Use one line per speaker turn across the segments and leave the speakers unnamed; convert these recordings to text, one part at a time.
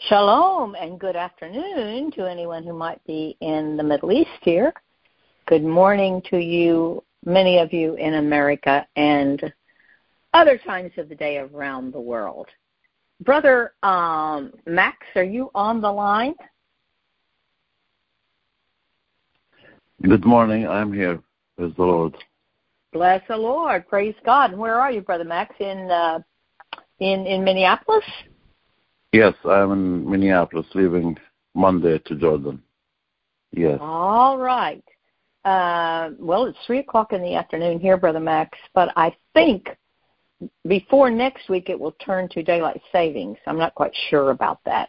Shalom and good afternoon to anyone who might be in the Middle East here. Good morning to you, many of you in America and other times of the day around the world. Brother Max, are you on the line?
Good morning. I'm here. Praise the Lord.
Bless the Lord. Praise God. And where are you, Brother Max? In Minneapolis?
Yes, I'm in Minneapolis, leaving Monday to Jordan. Yes.
All right. Well, it's 3 o'clock in the afternoon here, Brother Max, but I think before next week it will turn to daylight savings. I'm not quite sure about that.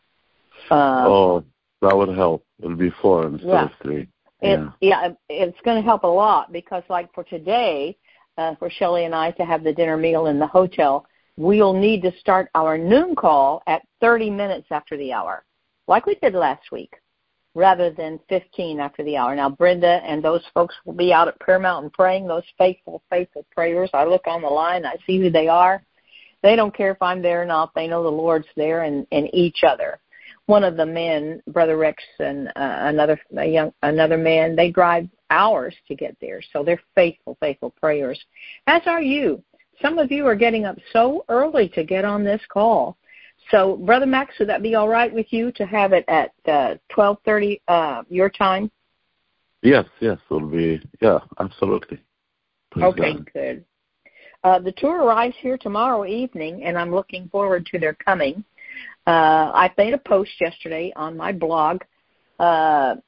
That would help. It'll be 4 instead of 3.
It's going to help a lot because, like for today, for Shelley and I to have the dinner meal in the hotel, we'll need to start our noon call at 30 minutes after the hour, like we did last week, rather than 15 after the hour. Now, Brenda and those folks will be out at Prayer Mountain praying those faithful prayers. I look on the line, I see who they are. They don't care if I'm there or not. They know the Lord's there and each other. One of the men, Brother Rex, and another man, they drive hours to get there. So they're faithful prayers, as are you. Some of you are getting up so early to get on this call. So, Brother Max, would that be all right with you to have it at 12:30 your time?
Yes, it'll be, absolutely. Please
okay,
God.
Good. The tour arrives here tomorrow evening, and I'm looking forward to their coming. I made a post yesterday on my blog. The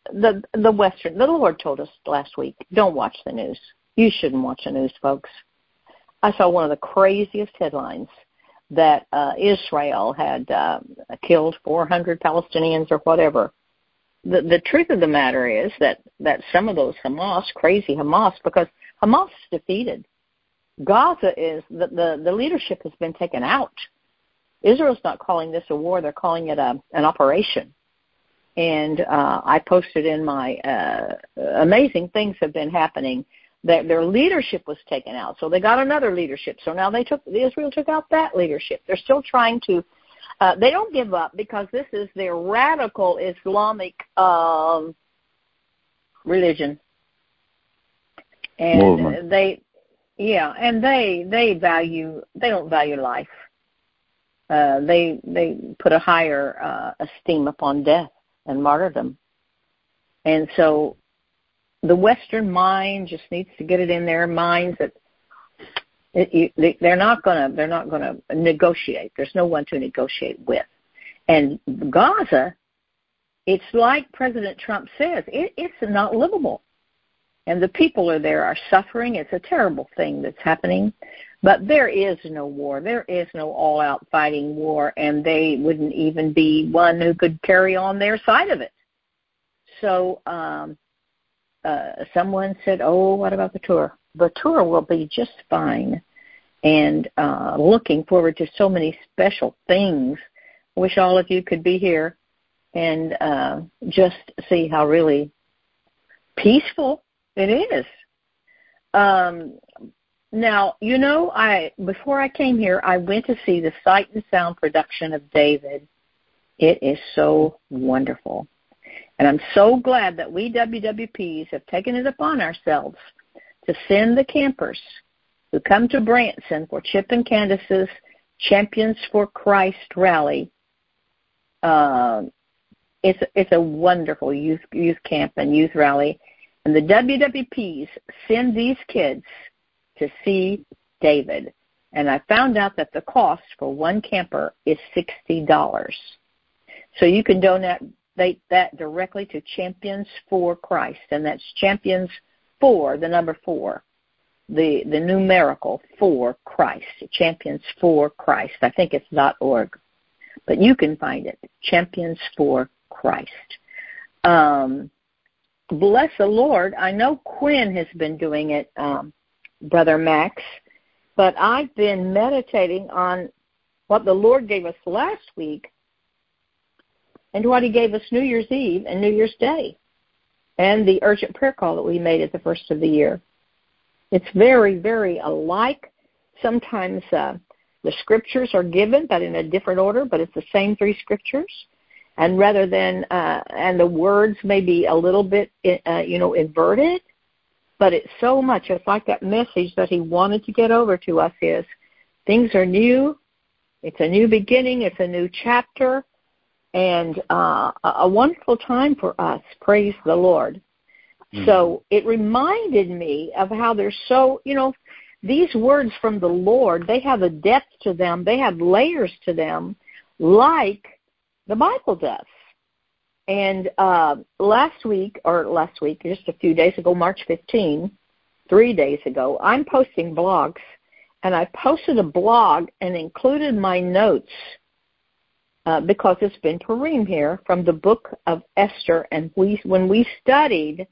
Lord told us last week, don't watch the news. You shouldn't watch the news, folks. I saw one of the craziest headlines that Israel had killed 400 Palestinians or whatever. The truth of the matter is that some of those crazy Hamas, because Hamas is defeated. Gaza is, the leadership has been taken out. Israel's not calling this a war. They're calling it an operation. And I posted in my amazing things have been happening. Their leadership was taken out, so they got another leadership. So now Israel took out that leadership. They're still trying to. They don't give up because this is their radical Islamic religion, and
movement.
they don't value life. They put a higher esteem upon death and martyrdom, and so. The Western mind just needs to get it in their minds that they're not gonna negotiate. There's no one to negotiate with. And Gaza, it's like President Trump says, it's not livable. And the people are suffering. It's a terrible thing that's happening. But there is no war. There is no all-out fighting war, and they wouldn't even be one who could carry on their side of it. So. Someone said, what about the tour? The tour will be just fine. And looking forward to so many special things. Wish all of you could be here and just see how really peaceful it is. Now, before I came here, I went to see the Sight and Sound production of David. It is so wonderful. And I'm so glad that we WWPs have taken it upon ourselves to send the campers who come to Branson for Chip and Candace's Champions for Christ rally. It's a wonderful youth camp and youth rally. And the WWPs send these kids to see David. And I found out that the cost for one camper is $60. So you can donate that directly to Champions for Christ, and that's Champions for the number 4, the numerical for Christ, Champions for Christ. I think it's .org, but you can find it, Champions for Christ. Bless the Lord. I know Quinn has been doing it, Brother Max, but I've been meditating on what the Lord gave us last week and what he gave us New Year's Eve and New Year's Day, and the urgent prayer call that we made at the first of the year. It's very, very alike. Sometimes The scriptures are given, but in a different order, but it's the same 3 scriptures. And rather than, and the words may be a little bit, inverted, but it's so much. It's like that message that he wanted to get over to us is, things are new. It's a new beginning. It's a new chapter. And a wonderful time for us. Praise the Lord. Mm-hmm. So it reminded me of how there's so, these words from the Lord, they have a depth to them. They have layers to them like the Bible does. And last week, just a few days ago, March 15, 3 days ago, I'm posting blogs. And I posted a blog and included my notes because it's been Purim here from the book of Esther. And when we studied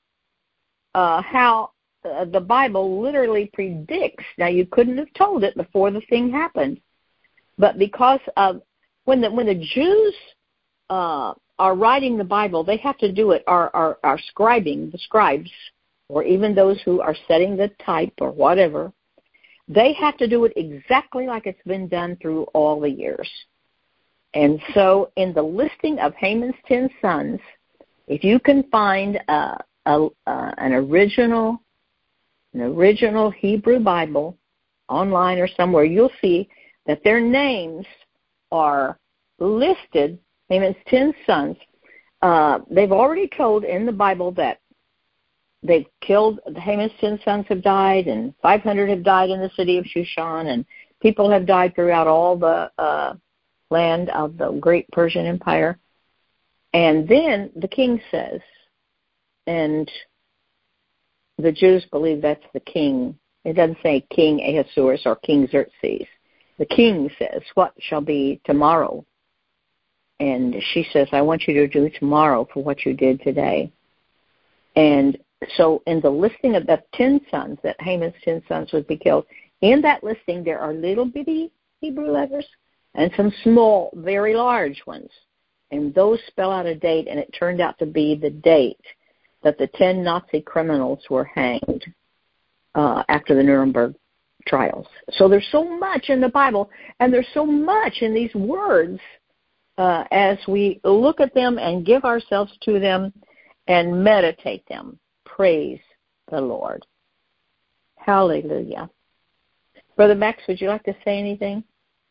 how the Bible literally predicts. Now, you couldn't have told it before the thing happened. But because of when the Jews are writing the Bible, they have to do it, are scribing, the scribes, or even those who are setting the type or whatever, they have to do it exactly like it's been done through all the years. And so in the listing of Haman's 10 sons, if you can find an original Hebrew Bible online or somewhere, you'll see that their names are listed, Haman's 10 sons. They've already told in the Bible that they've killed, Haman's 10 sons have died, and 500 have died in the city of Shushan, and people have died throughout all the land of the great Persian Empire. And then the king says, and the Jews believe that's the king. It doesn't say King Ahasuerus or King Xerxes. The king says, what shall be tomorrow? And she says, I want you to do tomorrow for what you did today. And so in the listing of the 10 sons, that Haman's 10 sons would be killed, in that listing there are little bitty Hebrew letters and some small, very large ones. And those spell out a date, and it turned out to be the date that the 10 Nazi criminals were hanged after the Nuremberg trials. So there's so much in the Bible, and there's so much in these words as we look at them and give ourselves to them and meditate them. Praise the Lord. Hallelujah. Brother Max, would you like to say anything?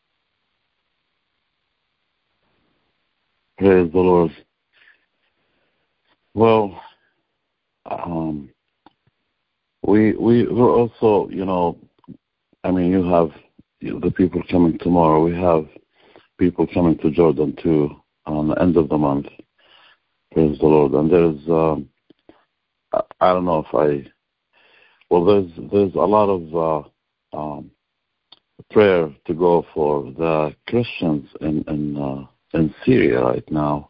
Praise the Lord. Well, we're also, you have the people coming tomorrow. We have people coming to Jordan too on the end of the month. Praise the Lord. And there's, I don't know if there's a lot of prayer to go for the Christians in Syria right now.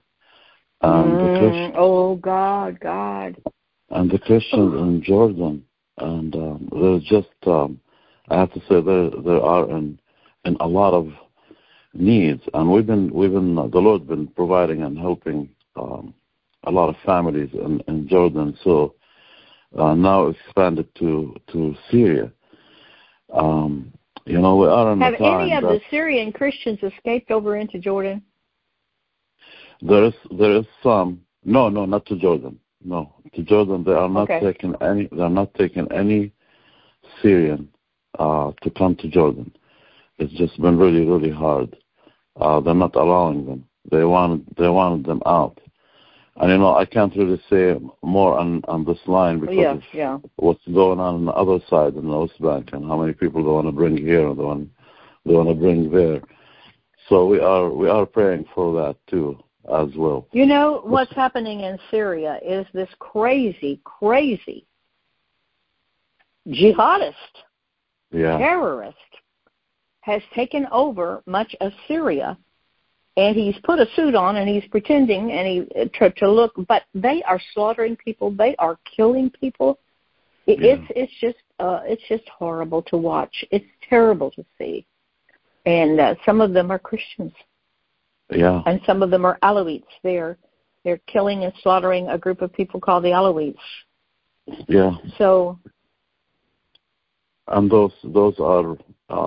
Oh, God.
And the Christians in Jordan. And there's just, I have to say, there are in a lot of needs. And we've been the Lord's been providing and helping a lot of families in Jordan. So now expanded to Syria. We are in a time.
Have any of the Syrian Christians escaped over into Jordan?
There is some. No, not to Jordan. No, to Jordan they are not taking any. They are not taking any Syrian to come to Jordan. It's just been really, really hard. They're not allowing them. They wanted them out. And I can't really say more on this line because of what's going on the other side in the West Bank and how many people they want to bring here and they want to bring there. So we are praying for that too as well.
What's happening in Syria is this crazy jihadist, terrorist has taken over much of Syria. And he's put a suit on, and he's pretending, and to look. But they are slaughtering people. They are killing people. It's just horrible to watch. It's terrible to see. And some of them are Christians.
Yeah.
And some of them are Alawites. They're killing and slaughtering a group of people called the Alawites.
Yeah.
So.
And those are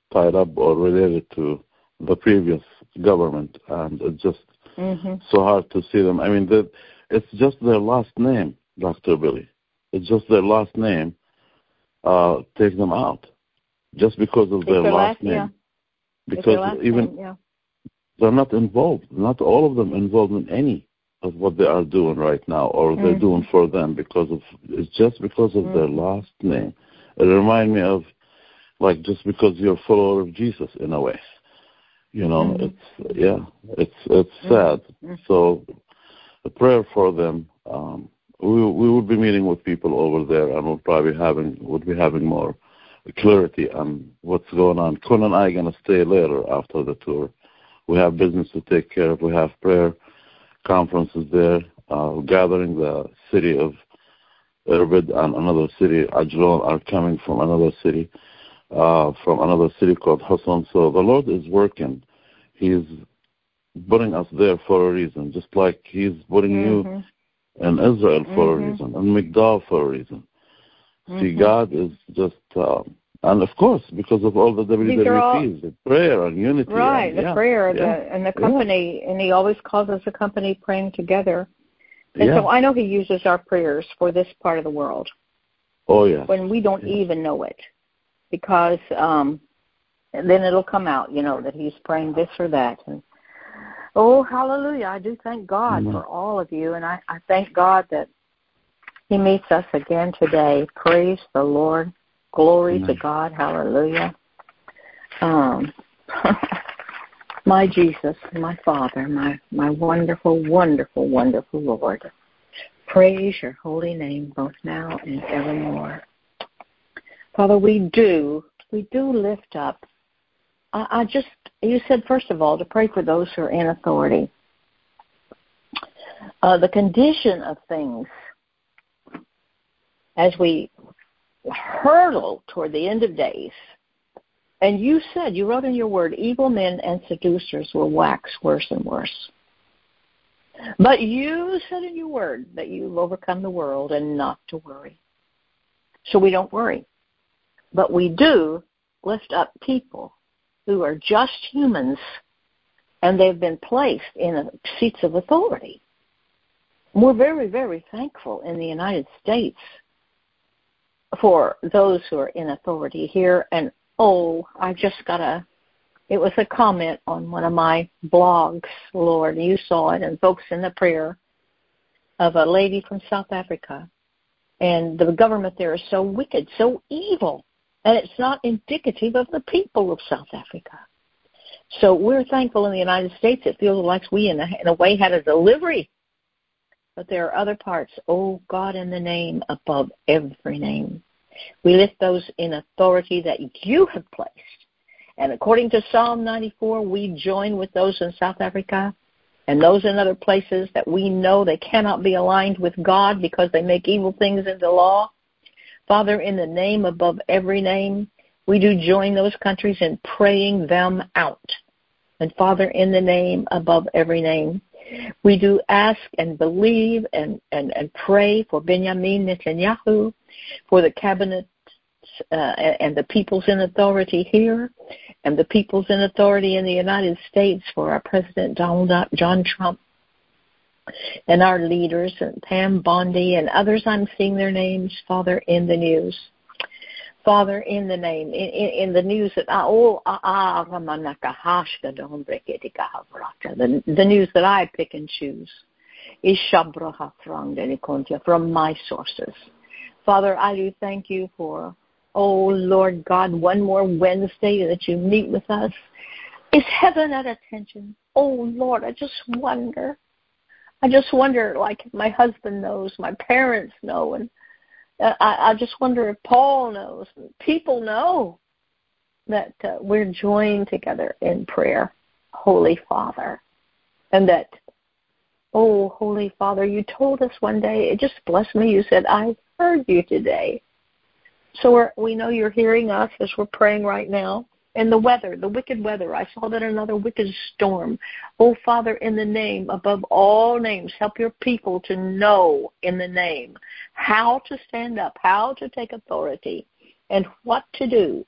tied up or related to the previous government, and it's just so hard to see them. I mean, it's just their last name, Dr. Billy. It's just their last name. Take them out just because of their last name.
Yeah.
Because they're not involved. Not all of them involved in any of what they are doing right now, or they're doing for them. It's just because of their last name. It reminds me of like just because you're a follower of Jesus in a way. You know, it's sad. So a prayer for them. We will be meeting with people over there, and we'll be having more clarity on what's going on. Kun and I are going to stay later after the tour. We have business to take care of. We have prayer conferences there, gathering. The city of Irbid and another city, Ajlan, are coming from another city called Hassan. So the Lord is working. He's putting us there for a reason, just like He's putting you in Israel for a reason, and Migdal for a reason. See, God is just, and of course, because of all the WWPs, the prayer and unity.
Right, the prayer and the company, and He always calls us a company praying together. And so I know He uses our prayers for this part of the world.
Oh, yes.
When we don't even know it. Because then it'll come out, that He's praying this or that. And oh, hallelujah. I do thank God for all of you. And I thank God that He meets us again today. Praise the Lord. Glory to God. Hallelujah. My Jesus, my Father, my wonderful, wonderful, wonderful Lord. Praise your holy name both now and evermore. Father, we do lift up. You said, first of all, to pray for those who are in authority. The condition of things as we hurtle toward the end of days. And you wrote in your word, evil men and seducers will wax worse and worse. But you said in your word that you've overcome the world and not to worry. So we don't worry. But we do lift up people who are just humans, and they've been placed in seats of authority. We're very, very thankful in the United States for those who are in authority here. And, it was a comment on one of my blogs, Lord, you saw it, and folks in the prayer, of a lady from South Africa. And the government there is so wicked, so evil, and it's not indicative of the people of South Africa. So we're thankful in the United States. It feels like we, in a way, had a delivery. But there are other parts. Oh, God, in the name above every name. We lift those in authority that you have placed. And according to Psalm 94, we join with those in South Africa and those in other places that we know they cannot be aligned with God because they make evil things into law. Father, in the name above every name, we do join those countries in praying them out. And Father, in the name above every name, we do ask and believe and pray for Benjamin Netanyahu, for the cabinet and the peoples in authority here, and the peoples in authority in the United States, for our President John Trump, and our leaders, and Pam Bondi and others. I'm seeing their names, Father, in the news. Father, in the name, in the news that the news that I pick and choose is from my sources. Father, I do thank you for, Lord God, one more Wednesday that you meet with us. Is heaven at attention? Oh, Lord, I just wonder, like my husband knows, my parents know, and I just wonder if Paul knows, people know that we're joined together in prayer, Holy Father. And that, Holy Father, you told us one day, it just blessed me, you said, I heard you today. So we know you're hearing us as we're praying right now. And the weather, the wicked weather, I saw that another wicked storm. Father, in the name above all names, help your people to know in the name how to stand up, how to take authority, and what to do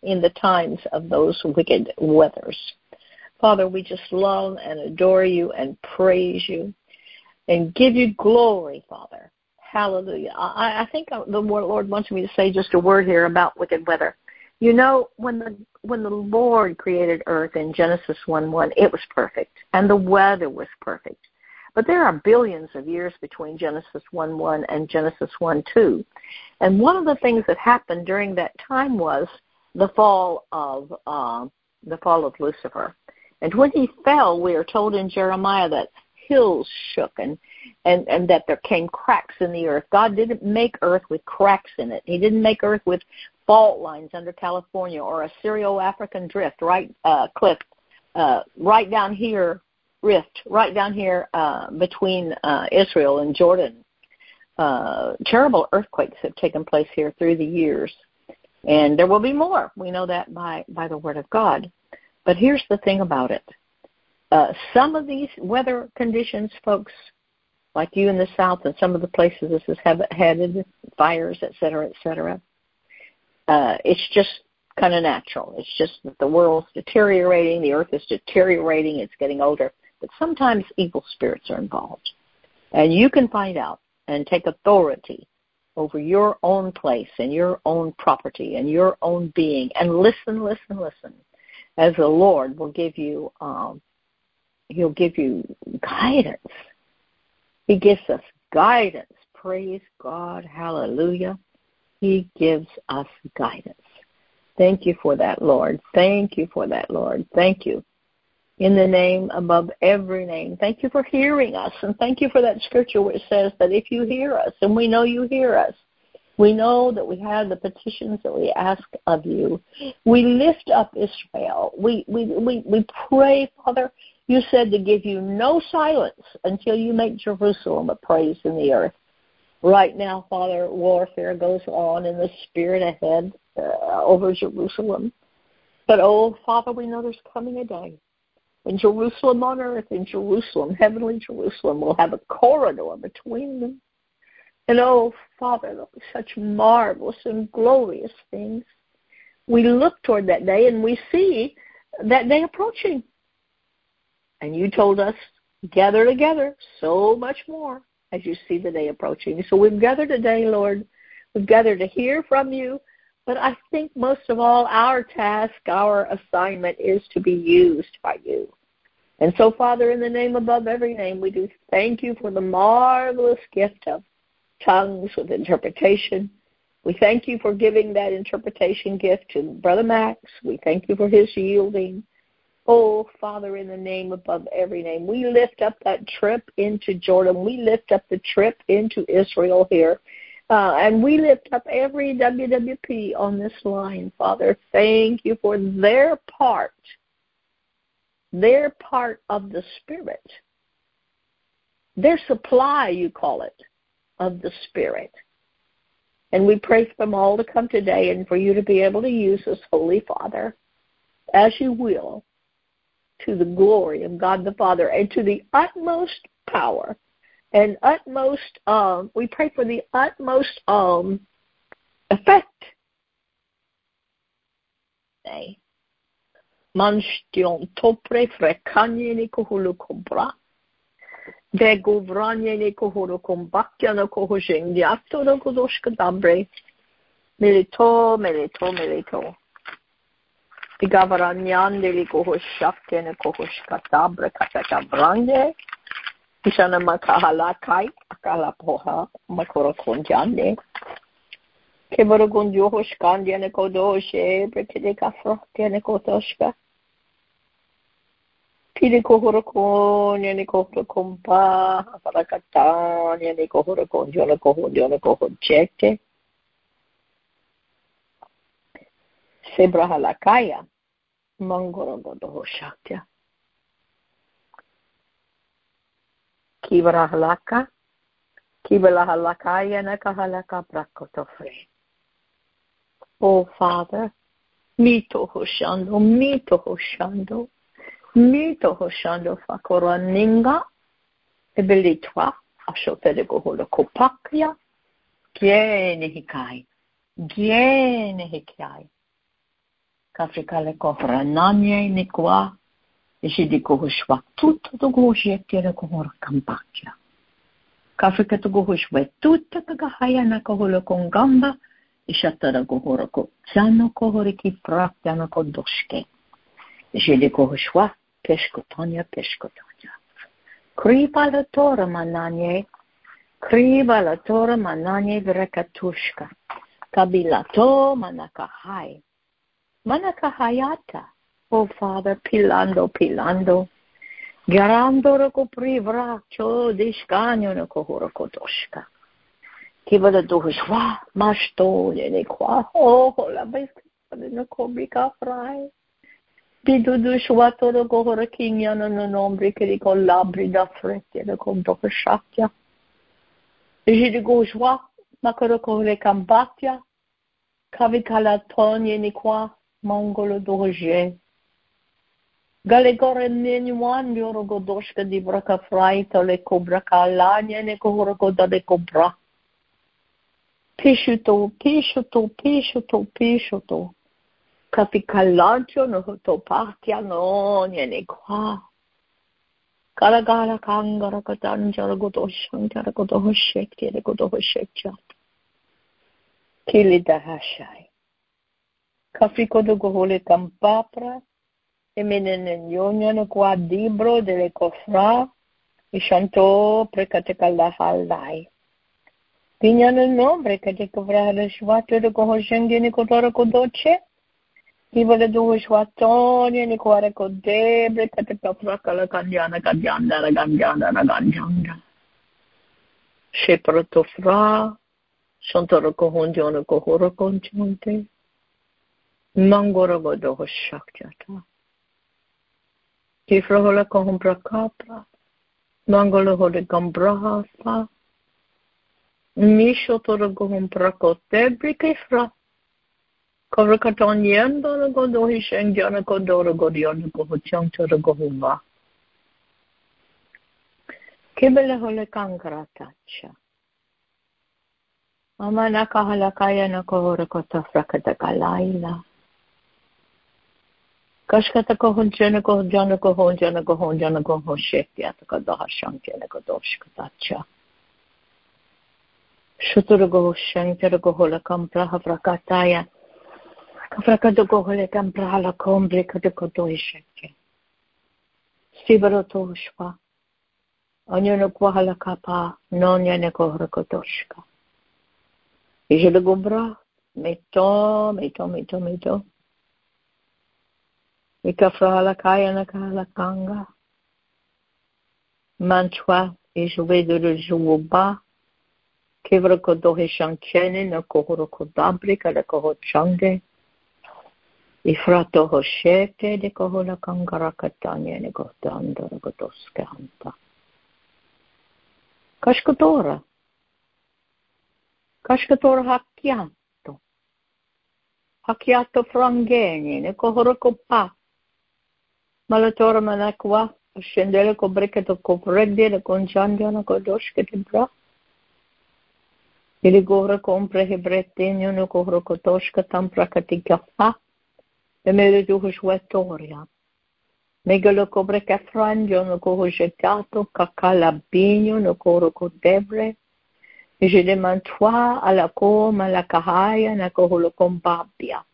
in the times of those wicked weathers. Father, we just love and adore you and praise you and give you glory, Father. Hallelujah. I think the Lord wants me to say just a word here about wicked weather. You know, when the Lord created earth in Genesis 1:1, it was perfect, and the weather was perfect. But there are billions of years between Genesis 1:1 and Genesis 1:2. And one of the things that happened during that time was the fall of Lucifer. And when he fell, we are told in Jeremiah that hills shook and that there came cracks in the earth. God didn't make earth with cracks in it. He didn't make earth with fault lines under California or a Syro-African drift, cliff, right down here, rift, right down here between Israel and Jordan. Terrible earthquakes have taken place here through the years. And there will be more. We know that by the Word of God. But here's the thing about it. Some of these weather conditions, folks, like you in the South and some of the places this has had fires, et cetera, it's just kind of natural. It's just that the world's deteriorating, the earth is deteriorating, it's getting older. But sometimes evil spirits are involved. And you can find out and take authority over your own place and your own property and your own being. And listen, as the Lord will give you, He'll give you guidance. He gives us guidance. Praise God. Hallelujah. He gives us guidance. Thank you for that, Lord. Thank you for that, Lord. Thank you. In the name above every name. Thank you for hearing us. And thank you for that scripture where it says that if you hear us, and we know you hear us, we know that we have the petitions that we ask of you. We lift up Israel. We pray, Father. You said to give you no silence until you make Jerusalem a praise in the earth. Right now, Father, warfare goes on in the spirit ahead over Jerusalem. But, oh, Father, we know there's coming a day when Jerusalem on earth and Jerusalem, heavenly Jerusalem, will have a corridor between them. And, oh, Father, there'll be such marvelous and glorious things. We look toward that day, and we see that day approaching. And you told us, gather together so much more as you see the day approaching. So we've gathered today, Lord. We've gathered to hear from you. But I think most of all, our task, our assignment is to be used by you. And so, Father, in the name above every name, we do thank you for the marvelous gift of tongues with interpretation. We thank you for giving that interpretation gift to Brother Max. We thank you for his yielding. Oh, Father, in the name above every name, we lift up that trip into Jordan. We lift up the trip into Israel here. And we lift up every WWP on this line, Father. Thank you for their part of the Spirit, their supply, you call it, of the Spirit. And we pray for them all to come today and for you to be able to use us, Holy Father, as you will, to the glory of God the Father and to the utmost power and utmost, we pray for the utmost effect. Manstion topre frekanje ni kohulu kombra. De govranje ni kohulu kombakja na kohujing diato na kodoshka dabre. Milito. Igavaranyan li kohushakte na kohushka dabre katata brande. Isana makahalakai akalapoha makorokonjande. Kevaragunjo skandjane kodoshe brekede kafroktene kotoshka. Pide kohorokon yane kohorokompa aparakatan yane kohorokonjone kohonchekte. Sebrahalakaya mangorogodohoshakya. Kivarahalaka, Kivalahalakaya nakahalaka prakotofre. Oh, Father, mito hoshando fakoraninga, ebelitwa, ashotedego holokopakya, giene hikai. Kafrikale kofra nanye ni kwa. Ishidi kuhushwa tuto to goshie tira kohora kampacha. Kafrika to gohushwe tuta kagahaya na koholo kongamba. Ishatara kohora ko chano kohori ki prakta na kodoshke. Ishidi kuhushwa peshkotonya. Kriba la tora mananye vrekatushka. Kabilato manakahai. Manakahayata. Oh Father, pilando. Garandoro ko privracho dishkanyo na kohoro kodoshka. Kivala dohshwa mashto le kwa. Oh la beska na kobika fry. Bidu shwa toro kohoro kinya no nombre ke ko labri da frette le ko dohshakya. Jidi goshwa makoro kohole kambatya. Kavikala tonye ni kwa mongolo dohje. Galegore nenyuan bioro godoshka di braka fraita le cobra kalanya ne kohoroko da de cobra. Pishuto. Kapikalancho no to partia no ne kwa. Kalagala kangara katanjara godoshankara godoshekti le godoshekchat. Kili da hashai. Kafiko do gohole kampapra. E menenenyonya no qua libro delle cofra e chantò precate calla hallai. Pigna nel nombre che te cofra le schwatte de cohoscendi ne cotoro codoce. Iva le due schwattoni ne cuore codebre che te cofra calla candiana. Sheproto fra, chantoro cohondione cohoro concionte. Mangoro godo shakjata. Kifra hola kohumbra kapra, mangolo hola gambraha fa, misho toro gohumbra kotebri kifra, kovra katon yendo no godo hisheng jana kodoro godion goho chang toro gohumba. Kibele hola kangra tacha. Ama nakahala kaya na kohora kotafra katakalaila. Kashkata kohonjana kohonshekti ataka daha shankela kodoshkatacha. Shutura gohoshankera gohola kampra havrakataya. Kafrakado gohole kampra hala kombre kadokodosheke. Sibaro toshpa. Onyono kwahala kapa nonyane kohora kodoshka. Ijele gombra mito. Ikafrahala kaya nakahala kanga. Manchwa ijuvedo de juba. Kivra kodohe shanchene na kohoro kodabri kada koho change. Ifrato hoshete de kohola kangara katanya ne kodandora kodoska hanta. Kashkatora Hacchiato frangeni ne kohoro kopa. Malatora manakwa, scendere con breccato copreddi e con giandiano con dosche di bra. Il gora compre che brettegno no kohoro kotoshka tampra katika fa. E me le duho shuetoria. Megalo cobre che frangio no koho jetato kakalabinho no kohoro kodebre. E je demantoi alla coma la kahaya na koholo kombabia.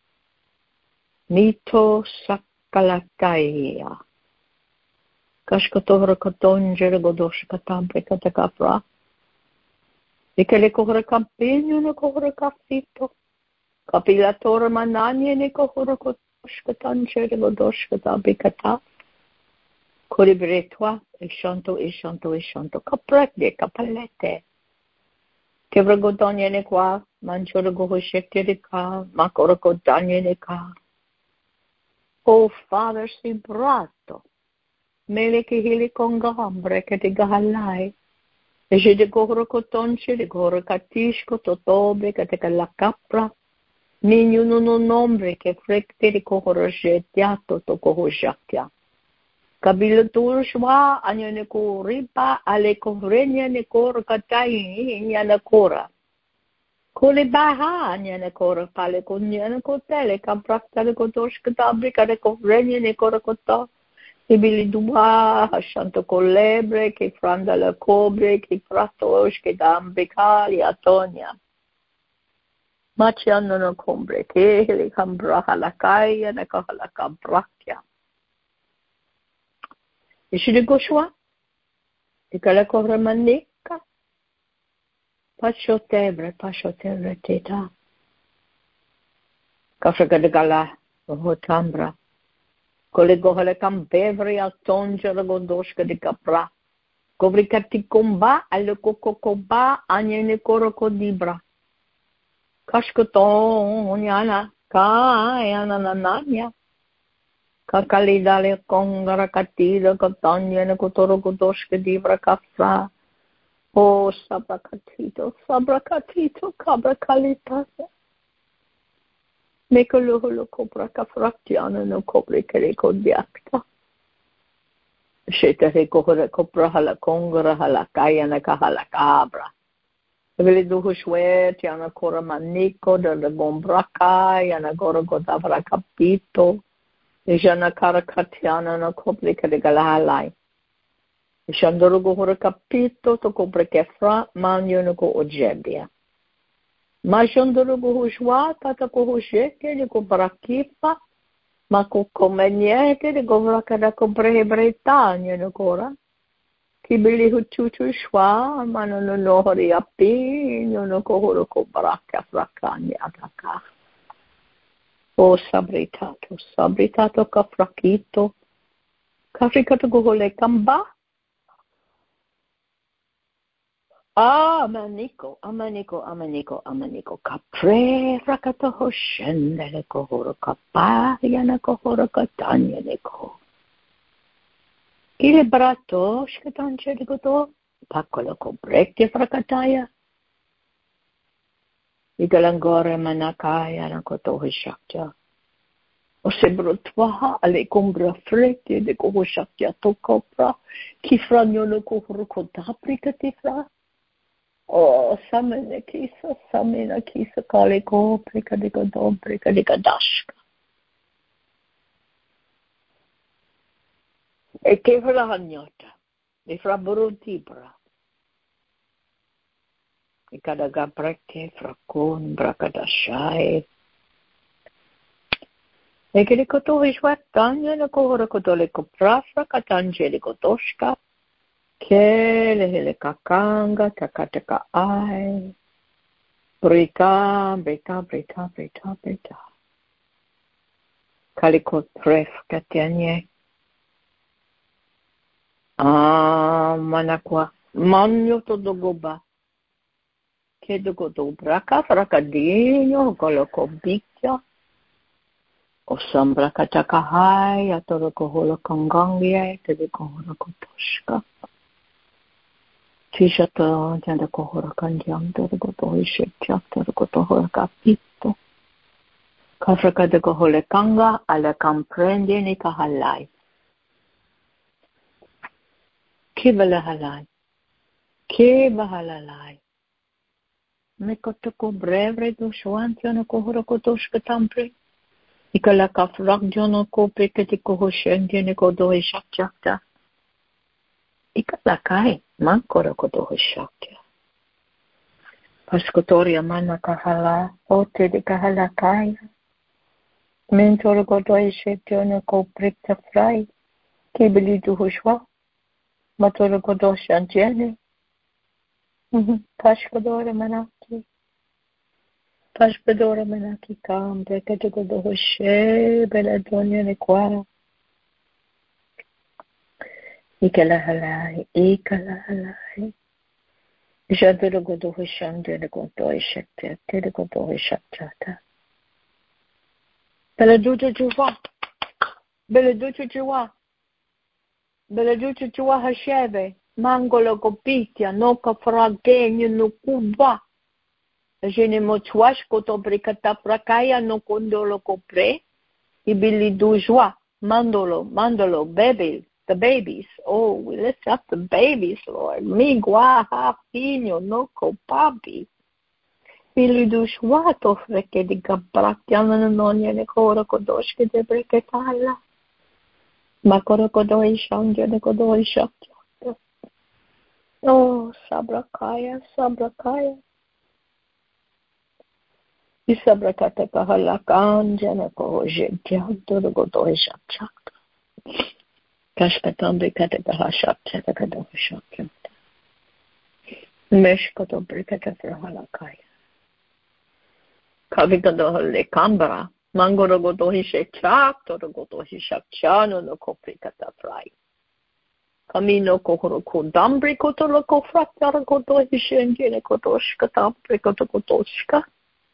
Mito sakalataia. Kashkatora katongere godoshka tambre katakafra. E che le kohoro campegno no kohoro caffito. Capilatore mananie ne kohoro kodoshka tangere godoshka tabikata. Coribretua e shanto. Caprette, capalette. Che vragodoniene qua, mangioro gohoshekere ka, makoro kodaniene ka. Oh Father, si brato. Mele che hili congambre che ti gahalai. E je de gohoro kotonche, de gohoro katishko, totobre, che te la capra. Nignuno non nombre che frekte di gohoro jetiato to gohoshakia. Kabila turshwa anyone ko ripa ale ko renya ne kor katai yana kora. Kole baha nyane kora pale kunyane kotele kapraktale kotoshka tabrika de kovrenye ne kora kota. Ibili dua shanto colebre che franda la cobre che fratosh che dambicali atonia. Ma ci hanno una combre che le cambraha la caia ne cahala cambracchia. E si di goshua? E che la covre manica? Pascio tebre teta. Cafraga de gala, hotambra. Colegohele campevri a tongere godoshka di capra. Covricati comba alle cococoba agnene corocodibra. Cascoton oniana, caena nanania. Cacalidale congara catida cotagnene cotoro godoshka dibra capra. Oh, sabracatito, cabra calitata. Mekolo copra cafractiano no copre che le codiacta. Scete recohore copra hala congora hala caiana cahala cabra. Vele duho shwet yana cora manico da gombraca yana gora godavra capito. E jana cara catiana no copre che le galalai. E shandoro gohore capito to copre che fra manio no co ogebia. Ma shondoro gohushwa tata gohusheke de gobrakipa ma kokomenieke de govrakada kobrehebretanya no kora kibili huchuchu shwa mano no nohori api no kohoro kobraka frakanya ataka o sabritato kafrakito kafrikato gohole kamba. Amanico. Capre rakato hoshende kohoro kapaya na kohoro katanya neko. Kile brato shkatanche de goto pakolo ko brekte frakataya. Igalangore manakaya na koto hishakya. O sebrotwa ale combra frete de koho shakya to kopra kifranyo no kohoro kotaprika tifra. Oh, samena kisa kaliko prika diga dashka. E che fra hagnota, e fra borutibra. E cada gabreke fra con brakadashai. E che le cotovi swattanya na kohora kotole kopra fra katangeli kotoshka. Kele kakanga takataka ai. Brita. Kaliko tref katianye. Manakwa. Manyo to dogoba. Kedo do braka frakadinho koloko bikya. Osambra kataka hai atoro koholo kongangia te koholo kotoshka. Tishato janda kohora kanjam to goto ishek to goto hora capito. Kafraka de kohole kanga ala comprende ni kahalai. Kibala halai. Kibahalalai. Mekoto brevre do shwantiano kohora kotoshka tampre. Ikala kafrak jono ko peketi kohoshendiane kodo ishak chakta. Ikalakai, mankora kodoho shakya. Pascotoria mana kahala, ote de kahala kaya. Mentor godoy shekyono ko prikta fry. Kibili duhushwa. Matoro godo shantiene. Pascodora manaki kam, brekete godoho she, bela donya ne kwara. Ikalahalai. Jadoro godoho shande ne godoy shekte, te de godoho shaktata. Bela duce juwa hasheve, mangolo gopitia, noka fragegno no kuba. Jene mochwash koto brikata prakaya no kondolo kopre, ibili dujwa, mandolo, baby. The babies. Oh, we lift up the babies, Lord. Migua, hafino, noko, papi. Ilidushwato freke di gabraktiana nonia ne kora kodoshke de breketala. Makoro kodoi shangya ne kodoi shakya. Oh, sabrakaya, sabrakaya. Isabrakata kahalakan jana ko jetya to kodoi shakya. Kashkatambe kata kahashakya ta kodoi shakya. Meshkoto brikata frahalakaya. Kavikadohole kambara, mangoro godohi shekchak, toro godohi shakchano no koprikata fry. Kamino kohoro kodambri kotolo kofraktara godohi shenjene kotoshka tampri kotokotoshka.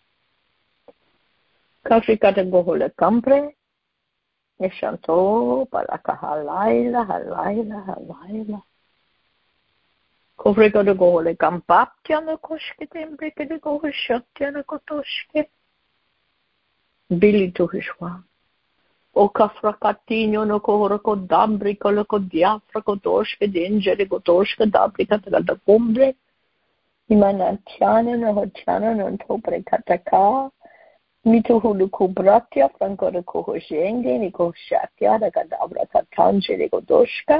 Kafikata gohole kampre, neshanto palaka halaila, halaila, halaila. Kovrikata gohole kampaptiano koshkete mbrikete gohole shaktiano kotoshke. Billy to his one. O kafrakatino no kohoroko dambriko loko diafrako doshke dingere gotoshka dabrika da kumbre. Imanatiana no hotiana no topre kataka. Mito huluku bratia franco de kohoshenge ni kohshatia da kadabra katangere godoshka.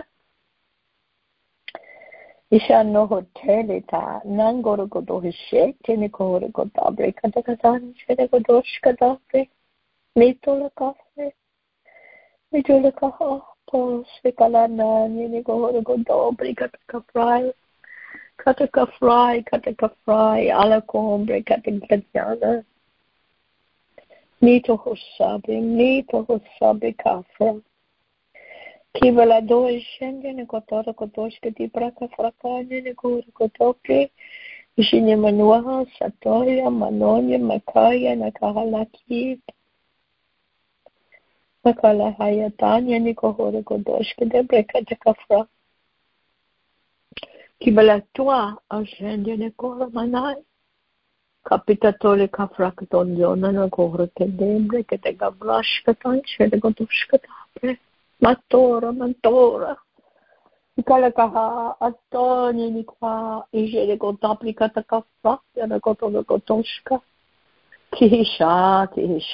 Isha no hotelita nangoro godohisheke ni kohoroko dabrika da katangere godoshka dabre. Mitola kafe. Mitola kaha. Pose kalana ni kohoro godobri kataka fry. Kataka fry. Ala kombre kataka jana. Nito hosabi kafra. Kivala doi shenge ni kotoro kotoshke di braka frakane ni kohoro kotoke. Ishinye manuaha, satoya, manonya, makaya, nakahalaki. Makala hayatanya ni kohoro kodoshke de brekata kafra. Kibala tua ashende ne kohoro manai. Kapitatole kafra katonjona na kohoro kende brekata gabrash katan shede kodoshke tabre. Mantora. Kala kaha atoni ni kwa ijere kontapli kata kafra yana kotono kotoshka. Kihisha.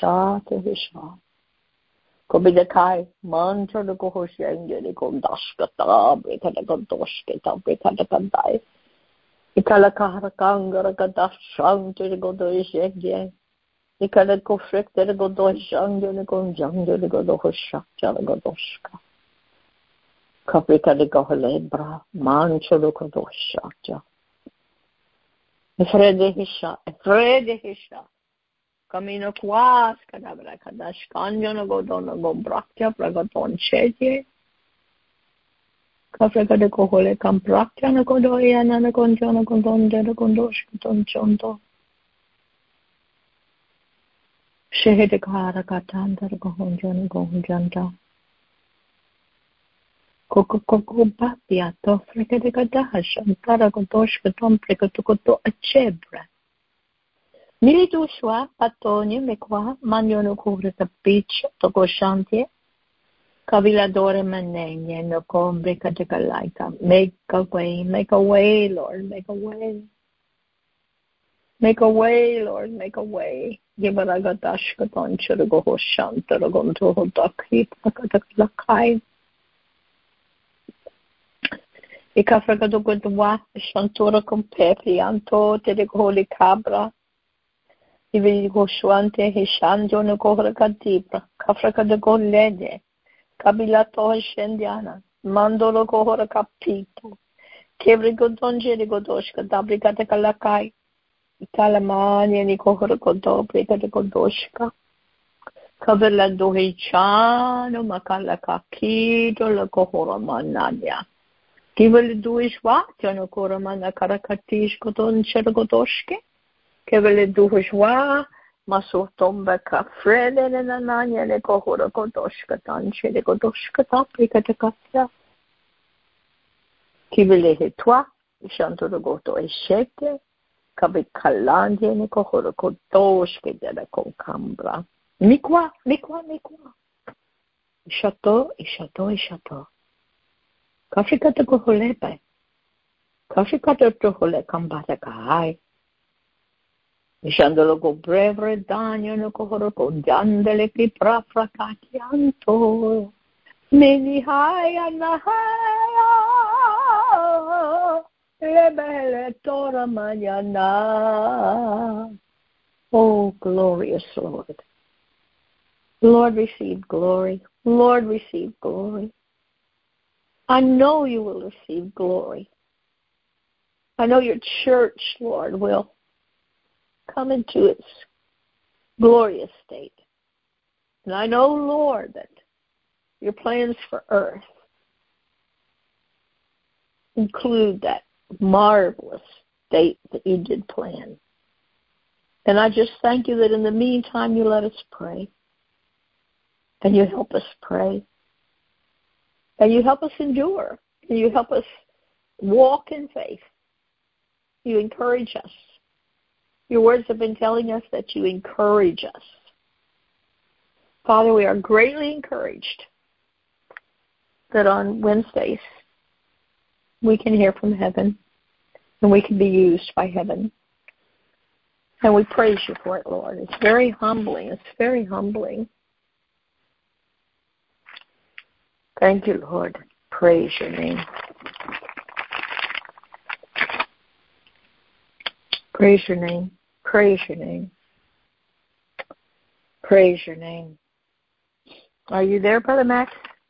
Kobidakai mantra de kohoshenge de kondashka tabre kata kondoshke tabre kata kandai. Ikala kahara kangara kadashang de godoishege. Ikala kofrek de godoshang de konjang de godoshak jana godoshka. Kaprika de goholebra mantra de godoshak. Efrede hisha. Camino quas, cadabra cadash canyon, go dono go bractia, pragaton chedie. Cafreca de cohole campractia, na godoiana, na conjona condonde, na condosh, contonchondo. Shehe de cara catanda, gohonjana, gohonjanda. Coco batia, tofreca de cadash, and paragodosh, caton precotocoto a chebra. Milidushwa patoni mekwa manyono kuvrita beach toko shantie. Kaviladore manenye no kombre katekalaika. Make a way, Lord, make a way. Make a way, Lord, make a way. Gibaragadash katon churago hoshanta ragonto hodakip nakatalakai. Ikafragadogodwa shantura compepi anto telegoli cabra. Ivi hoshuante hishanjo no kohra kadibra, kafraka de golede, kabilato shendiana, mandolo kohra kapito, kevri godonje de godoshka, dabrikata kalakai, italamania ni kohra godobrika de godoshka, kavela dohichano makala kakido la kohra mananya. Kivali duishwa, jano kohra mana karakatish godon godoshke. Kevele duhujwa, masutomba ka frede na nanya ne kohora kodoshka tanche de kodoshka taprika te katya. Kivele hetwa, ishanto de goto eshete, kabe kalande ne kohora kodoshke de la konkambra. Mikwa. Ishato. Kafrika te koholepe. Kafrika te kohole kambata kahai. Shandalo go brevre danya no kohoroko dandele ki prafrakakianto. Mini haya na haya. Lebele tora mañana. Oh, glorious Lord. Lord, receive glory. Lord, receive glory. I know you will receive glory. I know your church, Lord, will come into its glorious state. And I know, Lord, that your plans for earth include that marvelous state that you did plan. And I just thank you that in the meantime you let us pray. And you help us pray. And you help us endure. And you help us walk in faith. You encourage us. Your words have been telling us that you encourage us. Father, we are greatly encouraged that on Wednesdays we can hear from heaven and we can be used by heaven. And we praise you for it, Lord. It's very humbling. It's very humbling. Thank you, Lord. Praise your name. Praise your name. Praise your name. Praise your name. Are you there, Brother Max?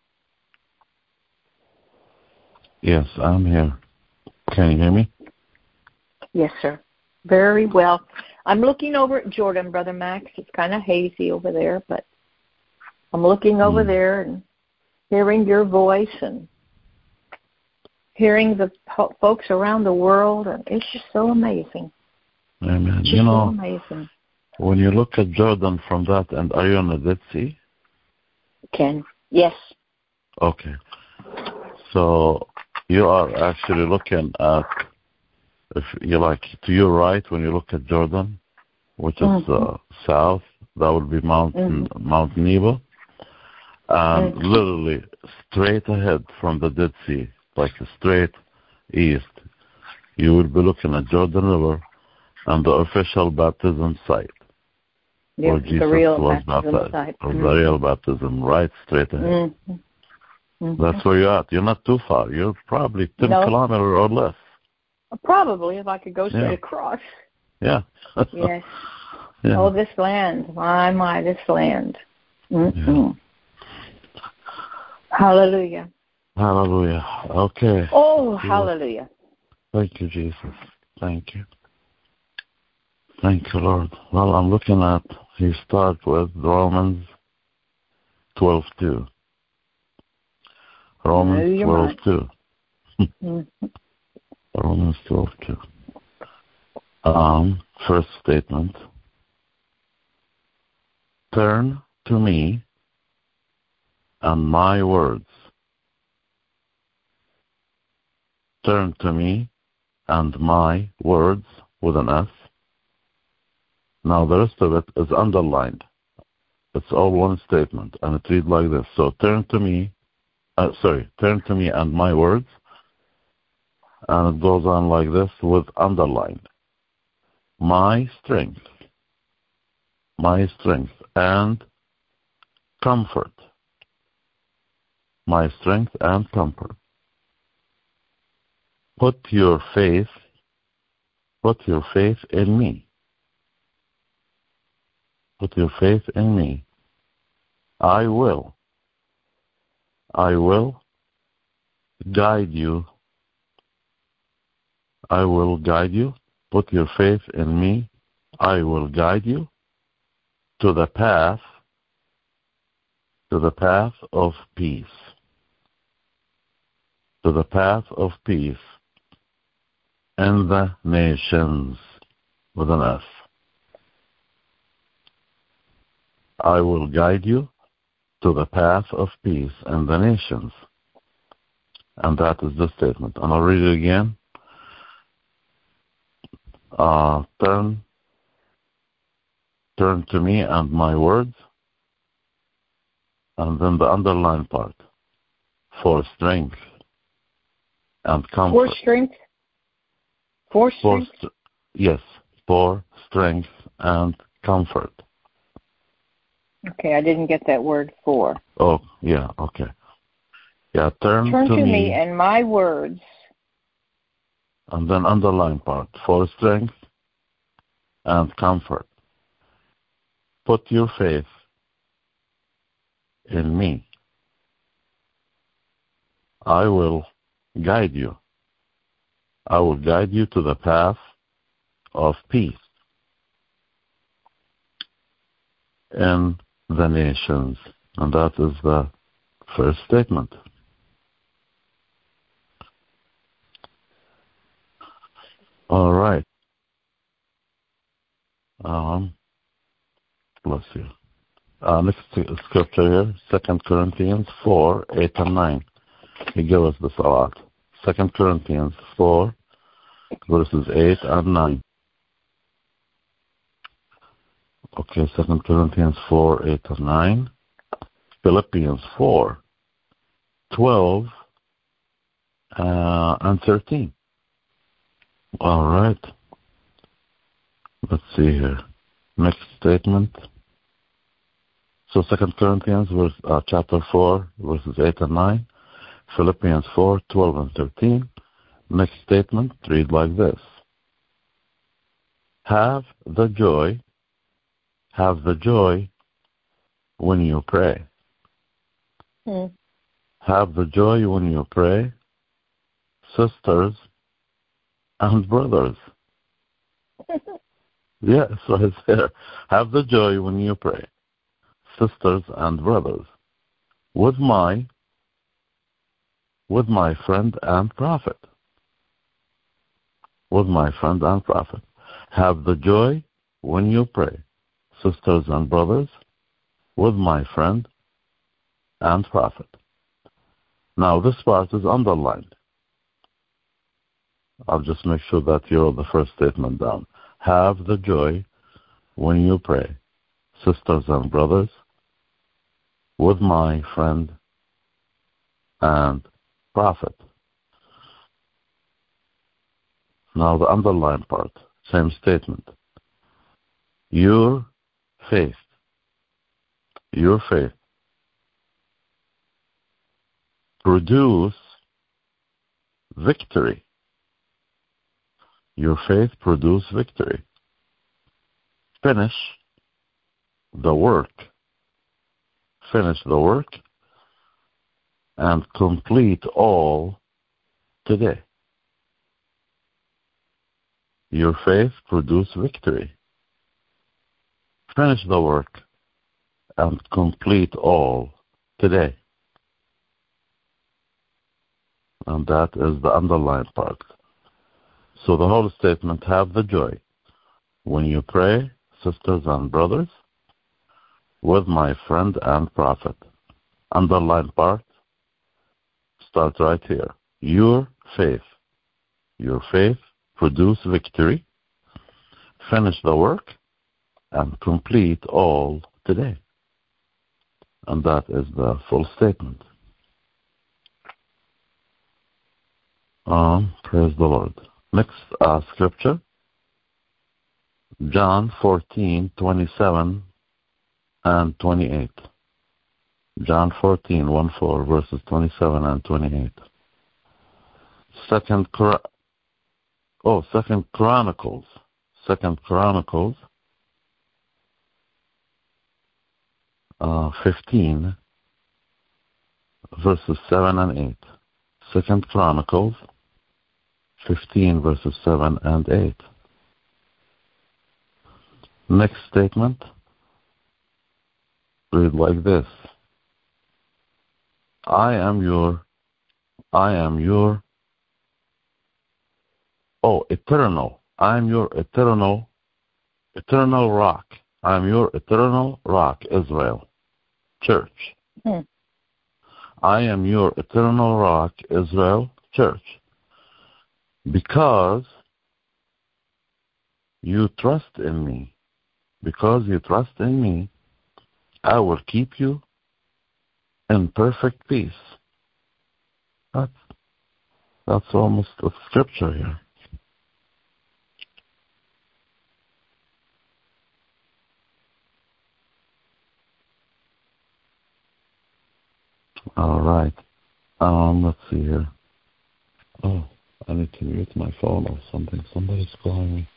Yes, I'm here. Can you hear me?
Yes, sir. Very well. I'm looking over at Jordan, Brother Max. It's kind of hazy over there, but I'm looking over there and hearing your voice and hearing the folks around the world, and it's just so amazing.
Amen.
It's just so amazing.
When you look at Jordan from that, and are you on the Dead Sea?
Ken, yes.
Okay. So you are actually looking at, if you like, to your right when you look at Jordan, which is south, that would be Mount Nebo. And literally straight ahead from the Dead Sea, like straight east, you will be looking at Jordan River and the official baptism site where Jesus was baptized. Or the real baptism, right straight ahead. That's where you're at. You're not too far. You're probably 10 kilometers or less.
Probably, if I could go straight across.
Yeah.
Yes. Yeah. Oh, this land. My, this land. Yeah. Hallelujah.
Hallelujah. Okay.
Oh, hallelujah.
Thank you, Jesus. Thank you. Thank you, Lord. Well, I'm looking at, he starts with Romans 12:2. Romans 12:2. Romans 12:2. First statement. Turn to me and my words. Turn to me and my words with an S. Now the rest of it is underlined. It's all one statement, and it reads like this. So turn to me and my words, and it goes on like this with underlined. My strength and comfort. My strength and comfort. Put your faith in me. Put your faith in me. I will guide you. I will guide you. Put your faith in me. I will guide you to the path of peace. To the path of peace in the nations with an S. I will guide you to the path of peace in the nations. And that is the statement. And I'll read it again. Turn to me and my words. And then the underlined part. For strength and comfort.
For strength? For strength?
Yes. For strength and comfort.
Okay, I didn't get that word for.
Oh, yeah, okay. Yeah, turn
to me and my words.
And then underline part, for strength and comfort. Put your faith in me. I will guide you. I will guide you to the path of peace in the nations. And that is the first statement. All right. Bless you. Next scripture here, 2 Corinthians 4, 8 and 9. He gave us this a lot. 2 Corinthians 4, verses 8 and 9. Okay, 2 Corinthians 4, 8 and 9. Philippians 4, 12 and 13. All right. Let's see here. Next statement. So 2 Corinthians chapter 4, verses 8 and 9. Philippians 4, 12 and 13. Next statement read like this. Have the joy when you pray. Have the joy when you pray, sisters and brothers. Yes, right there. Have the joy when you pray, sisters and brothers, with my friend and prophet. With my friend and prophet. Have the joy when you pray, sisters and brothers, with my friend and prophet. Now this part is underlined. I'll just make sure that you wrote the first statement down. Have the joy when you pray, sisters and brothers, with my friend and prophet. Now the underlined part, same statement. Your faith produce victory. Your faith produce victory. Finish the work. Finish the work and complete all today. Your faith produce victory. Finish the work and complete all today. And that is the underlined part. So the whole statement, have the joy when you pray, sisters and brothers, with my friend and prophet. Underlined part, start right here. Your faith produce victory, finish the work, and complete all today. And that is the full statement. Praise the Lord. Next scripture, John 14, 27 and 28. John 14, 1-4, verses 27 and 28. Second Chronicles 15, verses 7 and 8. Second Chronicles 15, verses 7 and 8. Next statement, read like this. I am your eternal. I am your eternal rock. I am your eternal rock, Israel. Church. I am your eternal rock, Israel, church. Because you trust in me. Because you trust in me, I will keep you in perfect peace. That's almost a scripture here. All right. Let's see here. Oh, I need to mute my phone or something. Somebody's calling me.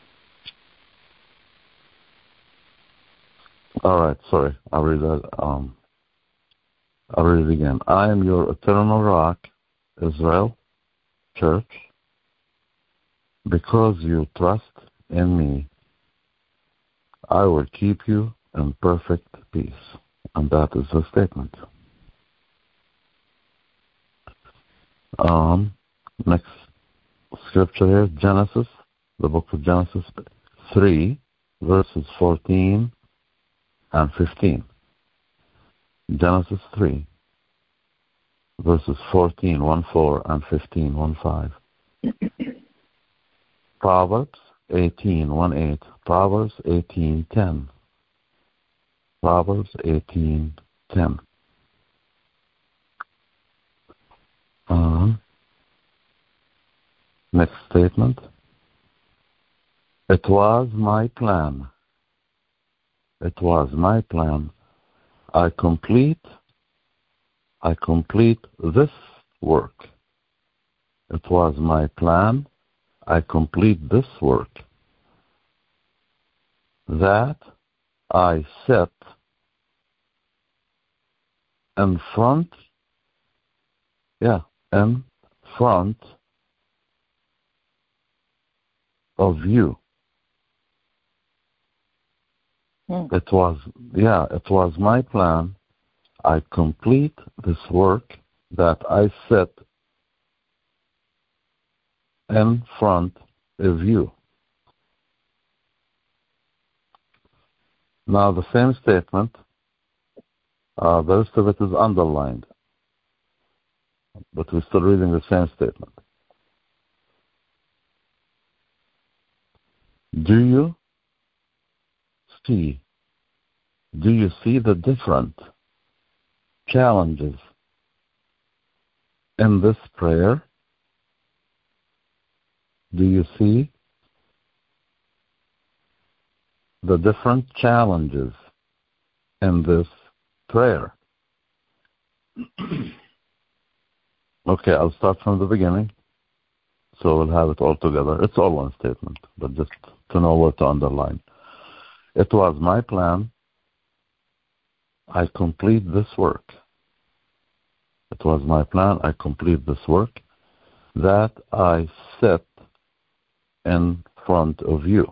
All right, sorry. I'll read that. I'll read it again. I am your eternal rock, Israel Church. Because you trust in me, I will keep you in perfect peace. And that is the statement. Next scripture here, Genesis, the book of Genesis 3, verses 14 and 15. Genesis 3, verses 14, 1-4, and 15, 1-5. Proverbs 18, 1-8. Proverbs 18:10. Proverbs 18:10. Next statement. It was my plan. It was my plan. I complete this work. It was my plan. I complete this work that I set in front of you. It was my plan. I complete this work that I set in front of you. Now the same statement, the rest of it is underlined, but we're still reading the same statement. Do you see the different challenges in this prayer? Do you see the different challenges in this prayer? Okay, I'll start from the beginning, so we'll have it all together. It's all one statement, but just to know what to underline. It was my plan. I complete this work. It was my plan. I complete this work that I set in front of you.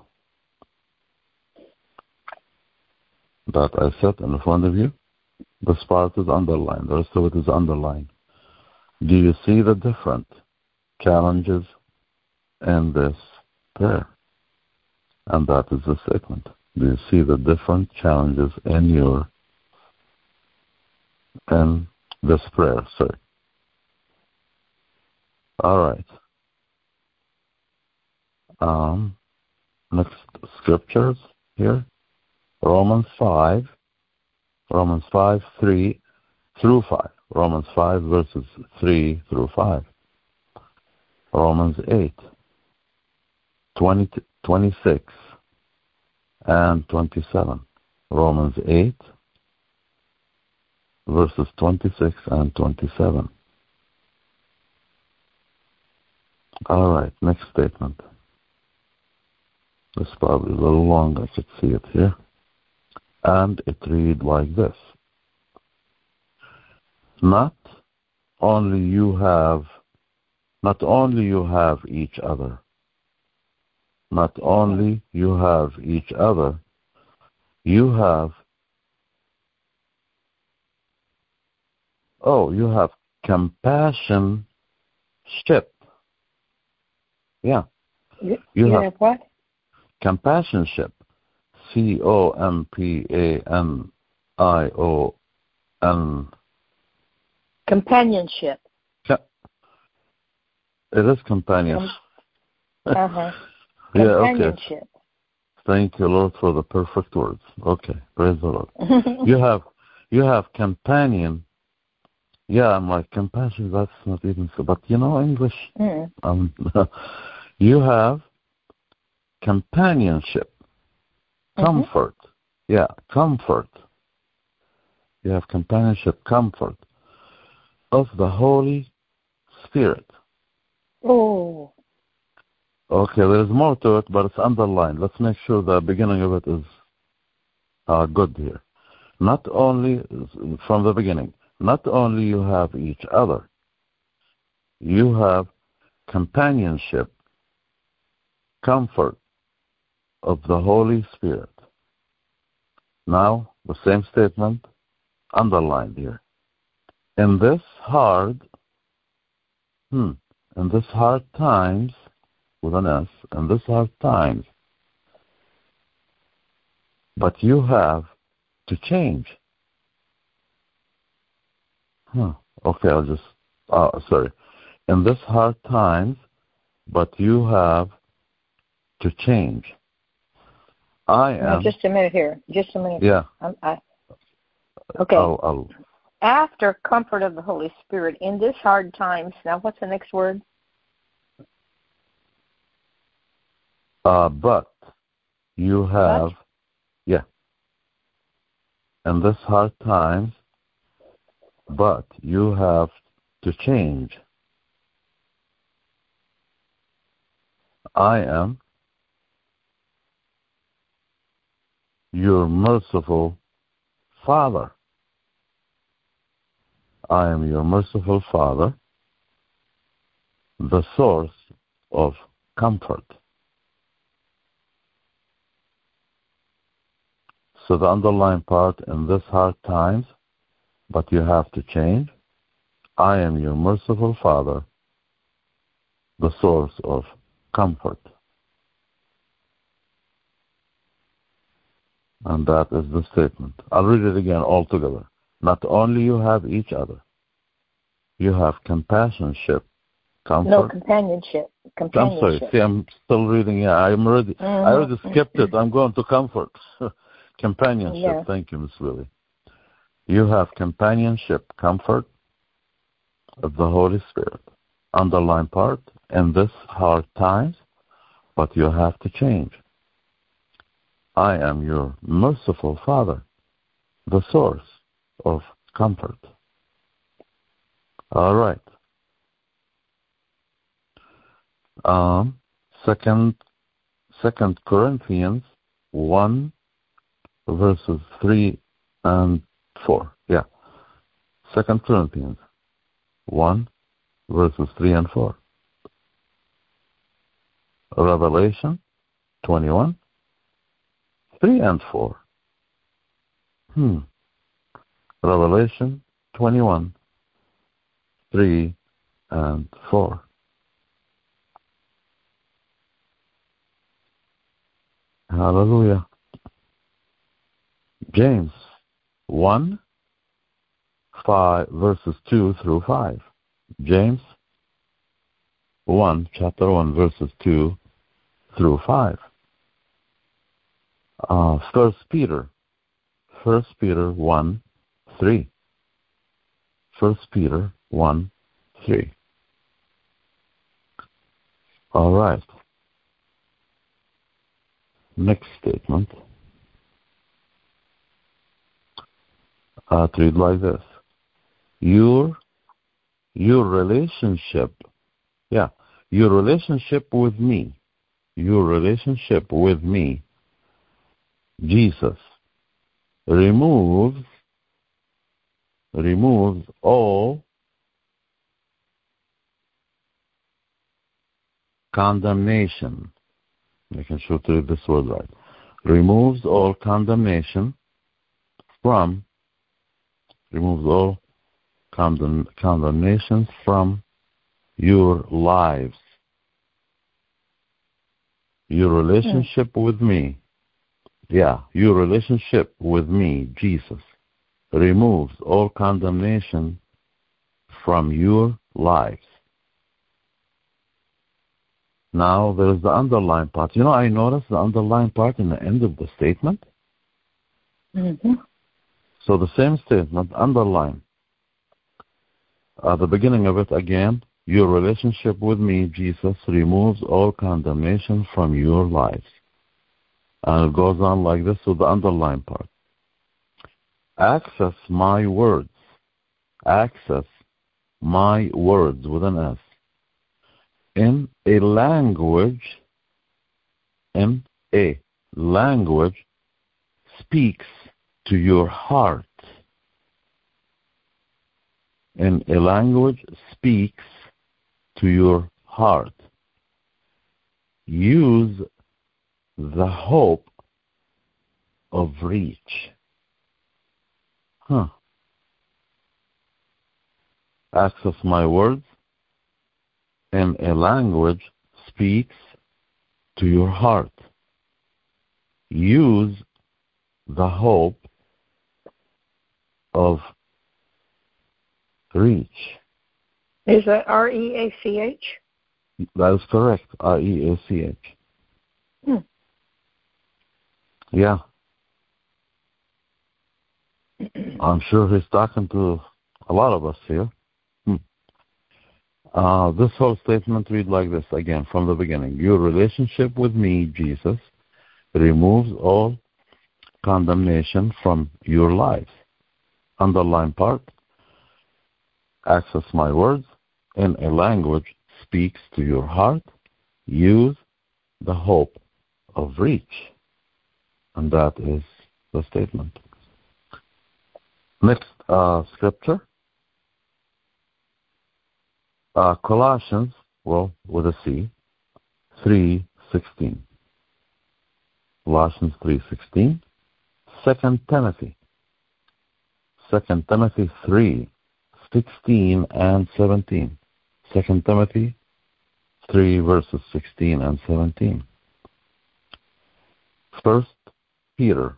That I set in front of you. This part is underlined. The rest of it is underlined. Do you see the different challenges in this prayer? And that is the statement. Do you see the different challenges in this prayer? Sorry. All right. Next scriptures here. Romans 5, 3 through 5. Romans 5, verses 3 through 5. Romans 8, 26 and 27. Romans 8, verses 26 and 27. All right, next statement. It's probably a little long. I should see it here. And it reads like this. Not only you have each other. Not only you have each other. You have compassion ship. Yeah.
You have what?
Compassion ship. COMPANION.
Companionship.
It is companionship.
Uh-huh.
Yeah, okay. Thank you, Lord, for the perfect words. Okay, praise the Lord. You have companion. Yeah, I'm like, compassion, that's not even so. But you know English. You have companionship. Comfort. Yeah, comfort. You have companionship, comfort. of the Holy Spirit.
Oh.
Okay, there's more to it, but it's underlined. Let's make sure the beginning of it is good here. Not only, from the beginning, not only you have each other, you have companionship, comfort of the Holy Spirit. Now, the same statement underlined here. In this hard times, with an S, in this hard times, but you have to change. Okay, I'll just, sorry. In this hard times, but you have to change. I am.
Now, just a minute here. Just a minute.
Yeah.
Okay.
I'll
After comfort of the Holy Spirit, in this hard times, now what's the next word?
But you have, yeah. In this hard times, but you have to change. I am your merciful Father. I am your merciful Father, the source of comfort. So the underlying part, in this hard times, but you have to change. I am your merciful Father, the source of comfort. And that is the statement. I'll read it again all together. Not only you have each other, you have companionship, comfort.
No, companionship.
I'm sorry. See, I'm still reading. Yeah, I already skipped it. I'm going to comfort. Companionship.
Yeah.
Thank you, Miss Lily. You have companionship, comfort of the Holy Spirit. Underline part, in this hard times, but you have to change. I am your merciful Father, the source of comfort. All right. Second Corinthians 1, verses 3 and 4. Yeah. 2 Corinthians 1, verses 3 and 4. Revelation 21, 3 and 4. Revelation 21, 3 and 4. Hallelujah. James 1, 5, verses 2 through 5. James 1, chapter 1, verses 2 through 5. 1 Peter 1, 3. 1 Peter 1, 3. All right. Next statement. To read like this. Your relationship with me, Jesus, removes all condemnation. Making sure to read this word right. Removes all condemnation from condemnation from your lives. Your relationship with me, Jesus, removes all condemnation from your lives. Now there's the underlined part. I noticed the underlined part in the end of the statement. So the same statement, underline. The beginning of it again, your relationship with me, Jesus, removes all condemnation from your lives. And it goes on like this with the underlined part. Access my words. Access my words with an S, in a language speaks to your heart. In a language speaks to your heart. Use the hope of reach. Access my words in a language speaks to your heart. Use the hope of reach.
Is that R-E-A-C-H?
That is correct. R-E-A-C-H. Yeah. I'm sure he's talking to a lot of us here. This whole statement reads like this again from the beginning. Your relationship with me, Jesus, removes all condemnation from your lives. Underline part. Access my words in a language speaks to your heart. Use the hope of reach. And that is the statement. Next scripture. Colossians, with a C, 3:16. Colossians 3:16. 2 Timothy 3:16 and 17. 2 Timothy 3 verses 16 and 17. 1 Peter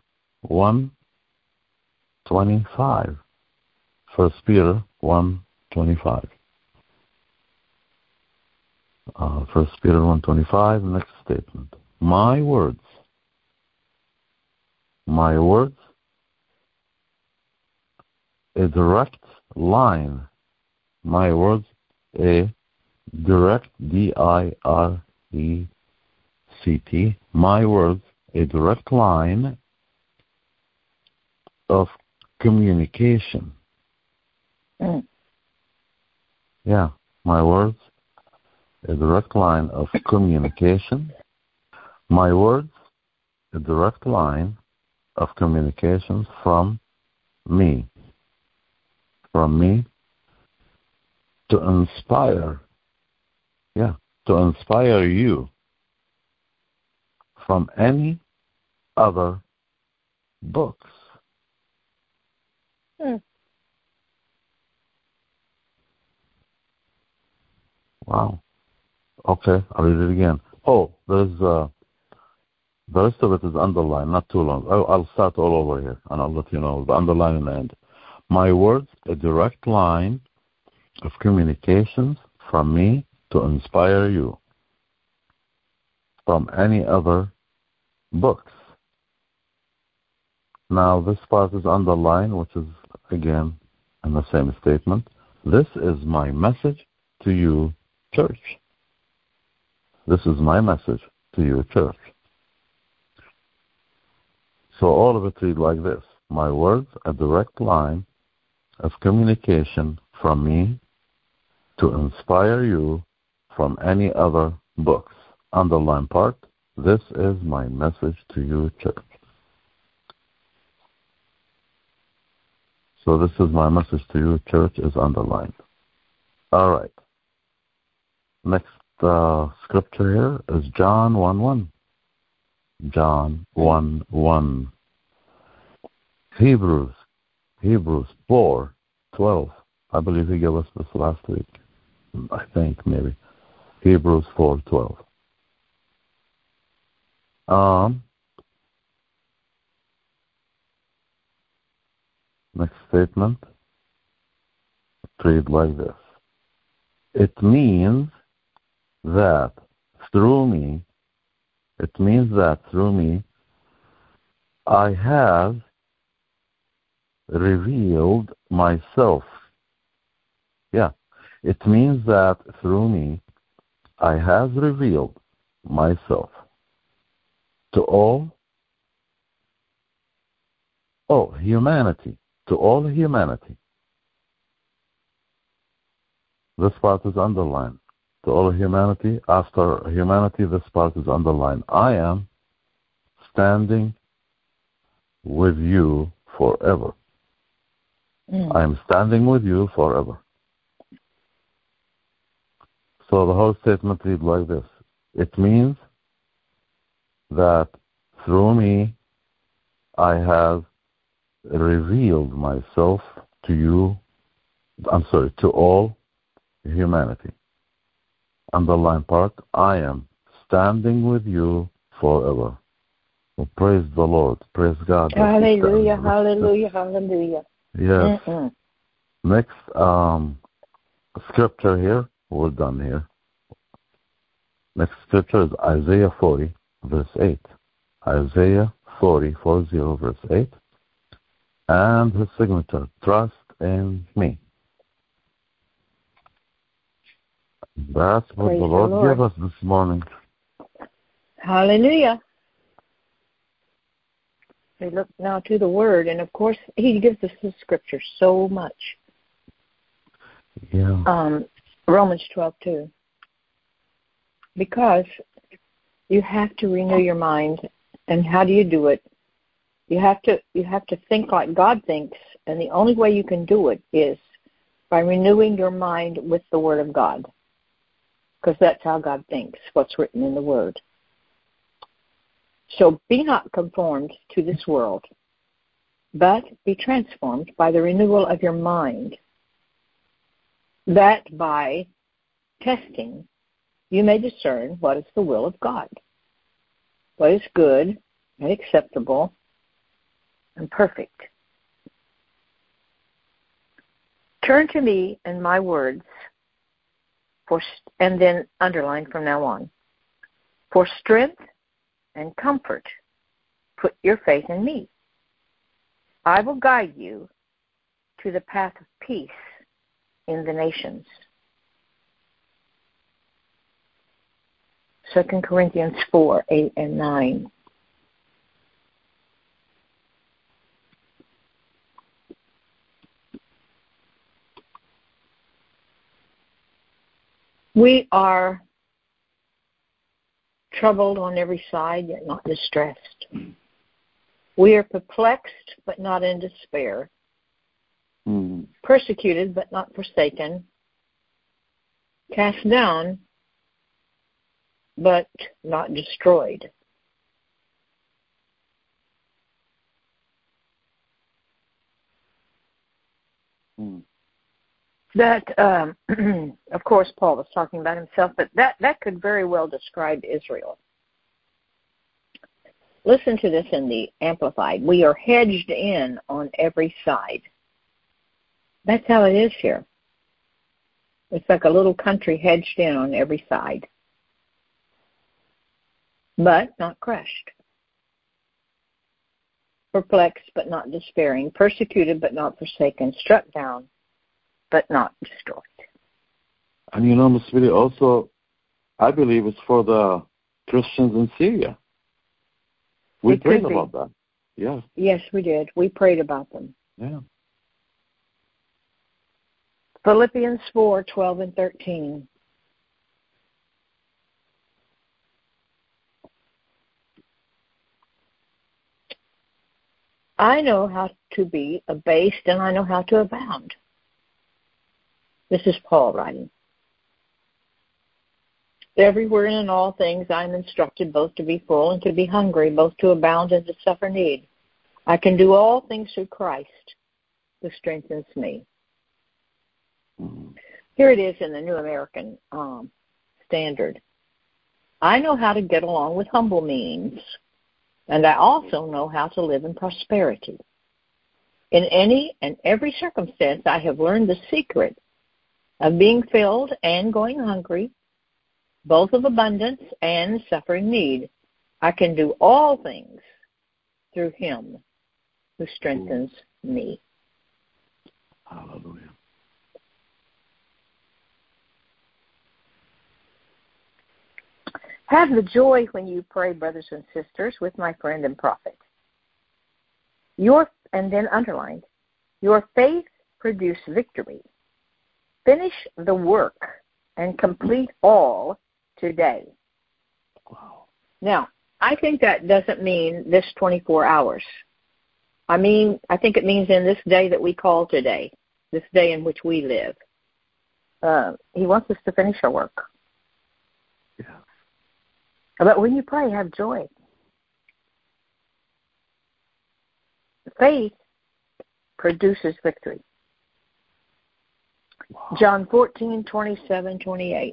1:25. 1 Peter 1:25. 1 Peter 1:25, next statement. My words, a direct line. My words, a direct, D-I-R-E-C-T. My words, a direct line of communication. Yeah, my words, a direct line of communication. My words, a direct line of communications from me. From me to inspire. Yeah, to inspire you from any other books. Wow. Okay, I'll read it again. There's the rest of it is underlined, not too long. I'll start all over here, and I'll let you know the underline in the end. My words, a direct line of communications from me to inspire you from any other books. Now, this part is underlined, which is, again, in the same statement. This is my message to you, church. This is my message to you, church. So all of it reads like this. My words, a direct line of communication from me to inspire you from any other books. Underline part. This is my message to you, church. So this is my message to you, church, is underlined. All right. Next scripture here is John 1:1. John 1:1. Hebrews 4:12. I believe he gave us this last week. I think maybe. Hebrews 4:12. Next statement. Read like this. It means that through me, I have revealed myself. Yeah. It means that through me, I have revealed myself to all humanity. To all humanity. this part is underlined. To all humanity, after humanity, this part is underlined. I am standing with you forever. I am standing with you forever. So the whole statement reads like this. It means that through me, I have revealed myself to you, to all humanity. Underline part, I am standing with you forever. Well, praise the Lord. Praise God.
Hallelujah, hallelujah, hallelujah.
Yes. Next scripture here. We're done here. Next scripture is Isaiah 40, verse 8. Isaiah 40, verse 8. And his signature, trust in me. That's what the Lord gave us this morning.
Hallelujah. We look now to the Word, and of course, He gives us the Scripture so much.
Yeah.
Romans 12:2. Because you have to renew your mind, and how do you do it? You have to think like God thinks, and the only way you can do it is by renewing your mind with the Word of God, because that's how God thinks, what's written in the Word. So be not conformed to this world, but be transformed by the renewal of your mind, that by testing you may discern what is the will of God, what is good and acceptable and perfect. Turn to me and my words, and then underline from now on. For strength and comfort, put your faith in me. I will guide you to the path of peace in the nations. 2 Corinthians 4, 8, and 9. We are troubled on every side, yet not distressed. We are perplexed, but not in despair. Persecuted, but not forsaken. Cast down, but not destroyed. That, of course, Paul was talking about himself, but that could very well describe Israel. Listen to this in the Amplified. We are hedged in on every side. That's how it is here. It's like a little country hedged in on every side, but not crushed. Perplexed, but not despairing. Persecuted, but not forsaken. Struck down, but not destroyed.
And you know, Ms. Billy, also, I believe it's for the Christians in Syria. We prayed about that. Yeah.
Yes, we did. We prayed about them.
Yeah.
Philippians 4, 12 and 13. I know how to be abased, and I know how to abound. This is Paul writing. Everywhere and in all things I am instructed both to be full and to be hungry, both to abound and to suffer need. I can do all things through Christ who strengthens me. Here it is in the New American Standard. I know how to get along with humble means, and I also know how to live in prosperity. In any and every circumstance, I have learned the secret of being filled and going hungry, both of abundance and suffering need. I can do all things through Him who strengthens me.
Hallelujah.
Have the joy when you pray, brothers and sisters, with my friend and prophet. And then underlined, your faith produced victory, finish the work and complete all today.
Wow.
Now, I think that doesn't mean this 24 hours. I think it means in this day that we call today, this day in which we live. He wants us to finish our work.
Yeah.
But when you pray, have joy. Faith produces victory.
Wow.
John 14:27-28.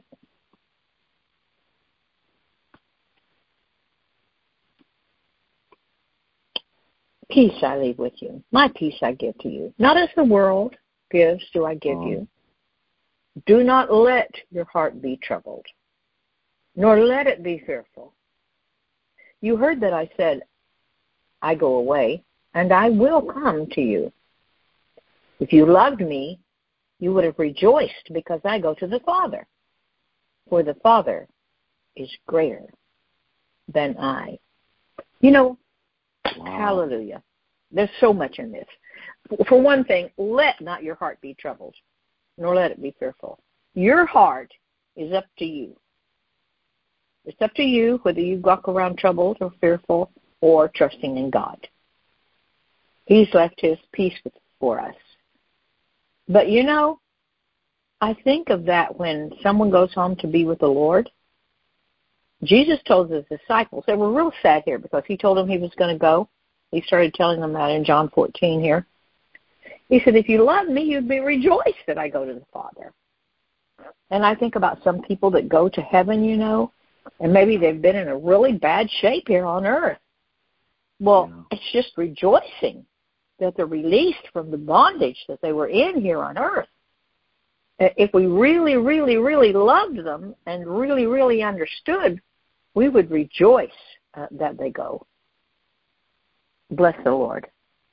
Peace I leave with you. My peace I give to you. Not as the world gives do I give you. Do not let your heart be troubled, nor let it be fearful. You heard that I said, I go away, and I will come to you. If you loved me, you would have rejoiced because I go to the Father, for the Father is greater than I. Wow. Hallelujah. There's so much in this. For one thing, let not your heart be troubled, nor let it be fearful. Your heart is up to you. It's up to you whether you walk around troubled or fearful or trusting in God. He's left his peace for us. But I think of that when someone goes home to be with the Lord. Jesus told his disciples, they were real sad here because he told them he was going to go. He started telling them that in John 14 here. He said, if you love me, you'd be rejoiced that I go to the Father. And I think about some people that go to heaven, and maybe they've been in a really bad shape here on earth. Well, It's just rejoicing that they're released from the bondage that they were in here on earth. If we really, really, really loved them and really, really understood, we would rejoice that they go. Bless the Lord.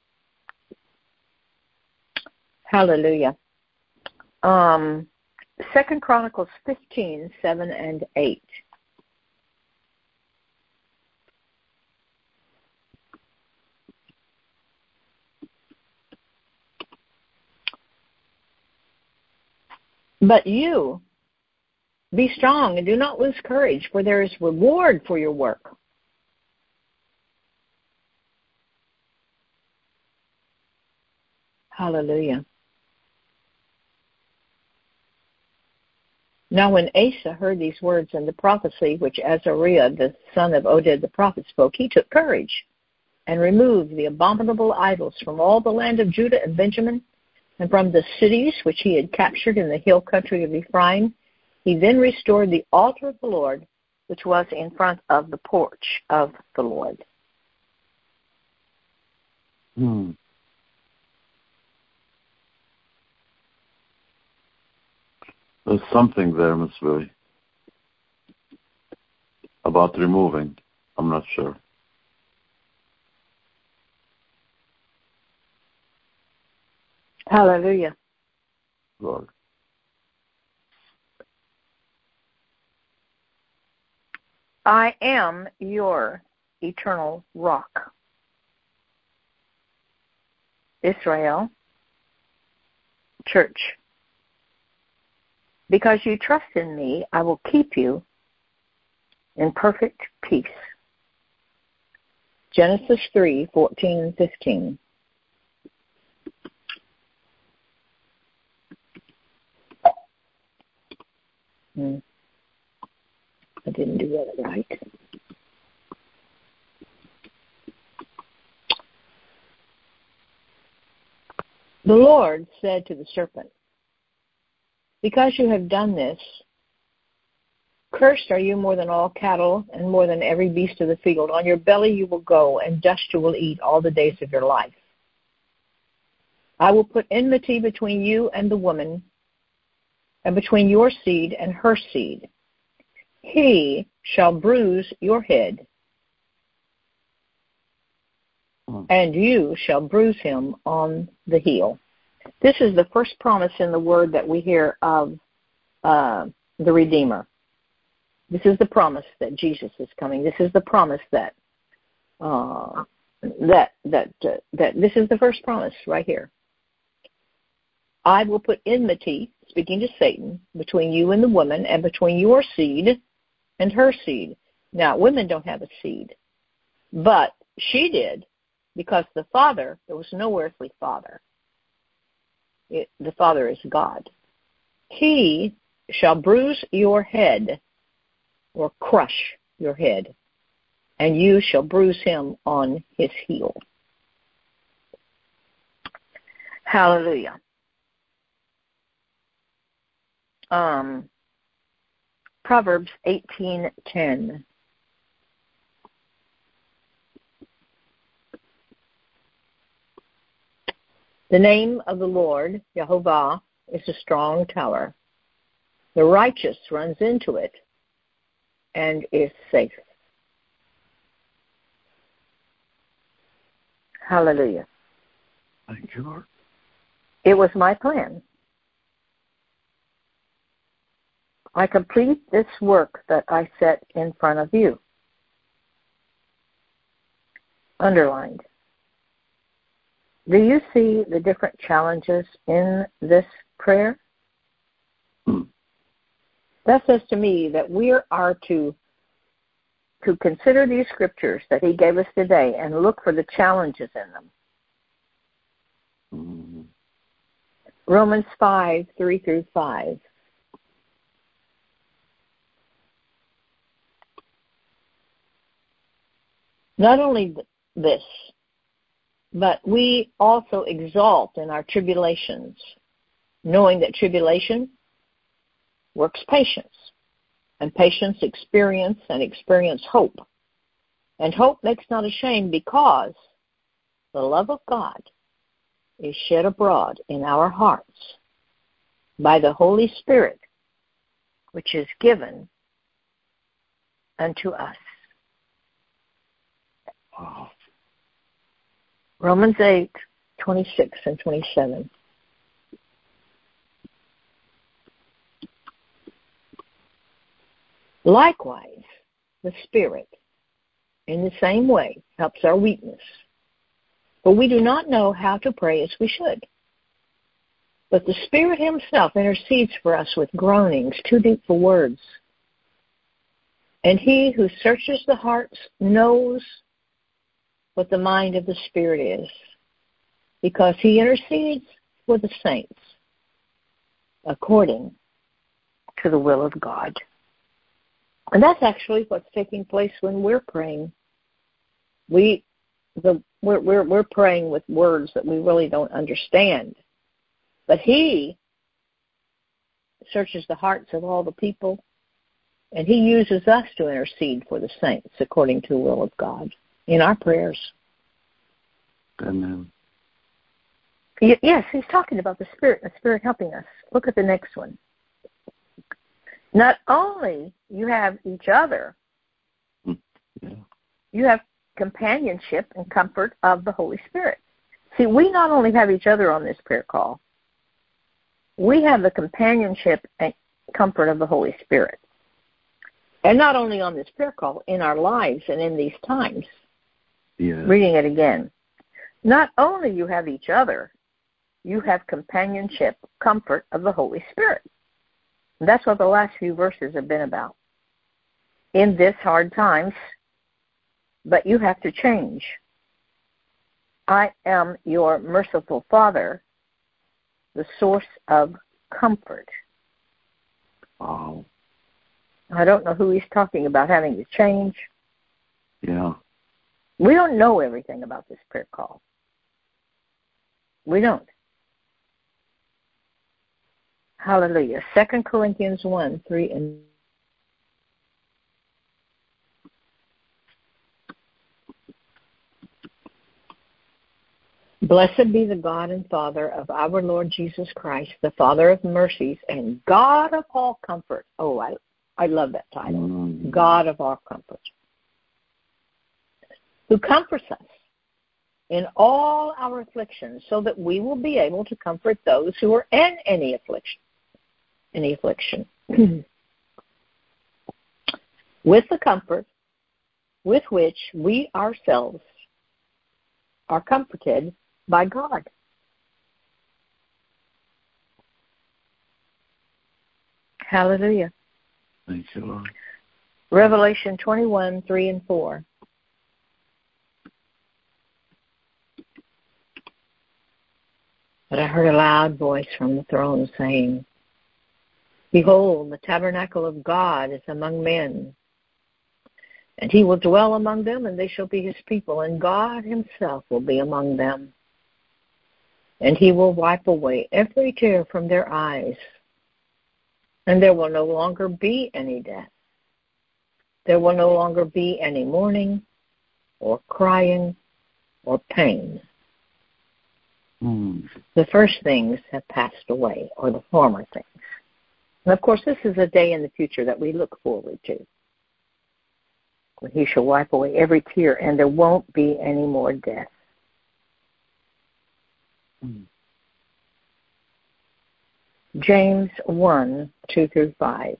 Hallelujah. 2 Chronicles 15:7-8. But you, be strong and do not lose courage, for there is reward for your work. Hallelujah. Now when Asa heard these words and the prophecy which Azariah, the son of Oded the prophet, spoke, he took courage and removed the abominable idols from all the land of Judah and Benjamin, and from the cities which he had captured in the hill country of Ephraim. He then restored the altar of the Lord, which was in front of the porch of the Lord.
There's something there, Miss Billy, about removing. I'm not sure.
Hallelujah.
Lord.
I am your eternal rock. Israel, church. Because you trust in me, I will keep you in perfect peace. Genesis 3:14-15. I didn't do that right. The Lord said to the serpent, because you have done this, cursed are you more than all cattle and more than every beast of the field. On your belly you will go, and dust you will eat all the days of your life. I will put enmity between you and the woman, and between your seed and her seed. He shall bruise your head, and you shall bruise him on the heel. This is the first promise in the Word that we hear of the Redeemer. This is the promise that Jesus is coming. This is the promise that this is the first promise right here. I will put enmity, speaking to Satan, between you and the woman, and between your seed and her seed. Now, women don't have a seed, but she did, because the Father, there was no earthly father. The Father is God. He shall bruise your head, or crush your head, and you shall bruise him on his heel. Hallelujah. Proverbs 18:10. The name of the Lord, Jehovah, is a strong tower. The righteous runs into it and is safe. Hallelujah.
Thank you, Lord.
It was my plan. I complete this work that I set in front of you. Underlined. Do you see the different challenges in this prayer? That says to me that we are to consider these scriptures that he gave us today and look for the challenges in them.
Mm-hmm.
Romans 5:3-5. Not only this, but we also exalt in our tribulations, knowing that tribulation works patience, and patience experience, and experience hope. And hope makes not ashamed, because the love of God is shed abroad in our hearts by the Holy Spirit, which is given unto us.
Wow.
Romans 8:26-27. Likewise, the Spirit, in the same way, helps our weakness. For we do not know how to pray as we should. But the Spirit himself intercedes for us with groanings too deep for words. And he who searches the hearts knows what the mind of the Spirit is, because he intercedes for the saints according to the will of God. And that's actually what's taking place when we're praying. We're praying with words that we really don't understand. But he searches the hearts of all the people, and he uses us to intercede for the saints according to the will of God in our prayers.
Amen.
Yes, he's talking about the Spirit helping us. Look at the next one. Not only you have each other, you have companionship and comfort of the Holy Spirit. See, we not only have each other on this prayer call, we have the companionship and comfort of the Holy Spirit. And not only on this prayer call, in our lives and in these times.
Yes.
Reading it again. Not only you have each other, you have companionship, comfort of the Holy Spirit. And that's what the last few verses have been about. In this hard times, but you have to change. I am your merciful Father, the source of comfort.
Wow.
I don't know who he's talking about having to change.
Yeah.
We don't know everything about this prayer call. We don't. Hallelujah. 2 Corinthians 1:3 and Blessed be the God and Father of our Lord Jesus Christ, the Father of mercies and God of all comfort. Oh, I love that title. God of all comfort. Who comforts us in all our afflictions, so that we will be able to comfort those who are in any affliction. With the comfort with which we ourselves are comforted by God. Hallelujah.
Thank you, Lord.
Revelation 21, 3 and 4. But I heard a loud voice from the throne saying, Behold, the tabernacle of God is among men, and he will dwell among them, and they shall be his people, and God himself will be among them. And he will wipe away every tear from their eyes, and there will no longer be any death. There will no longer be any mourning, or crying, or pain. The first things have passed away, or the former things. And of course, this is a day in the future that we look forward to, when he shall wipe away every tear, and there won't be any more death. James 1, 2 through 5.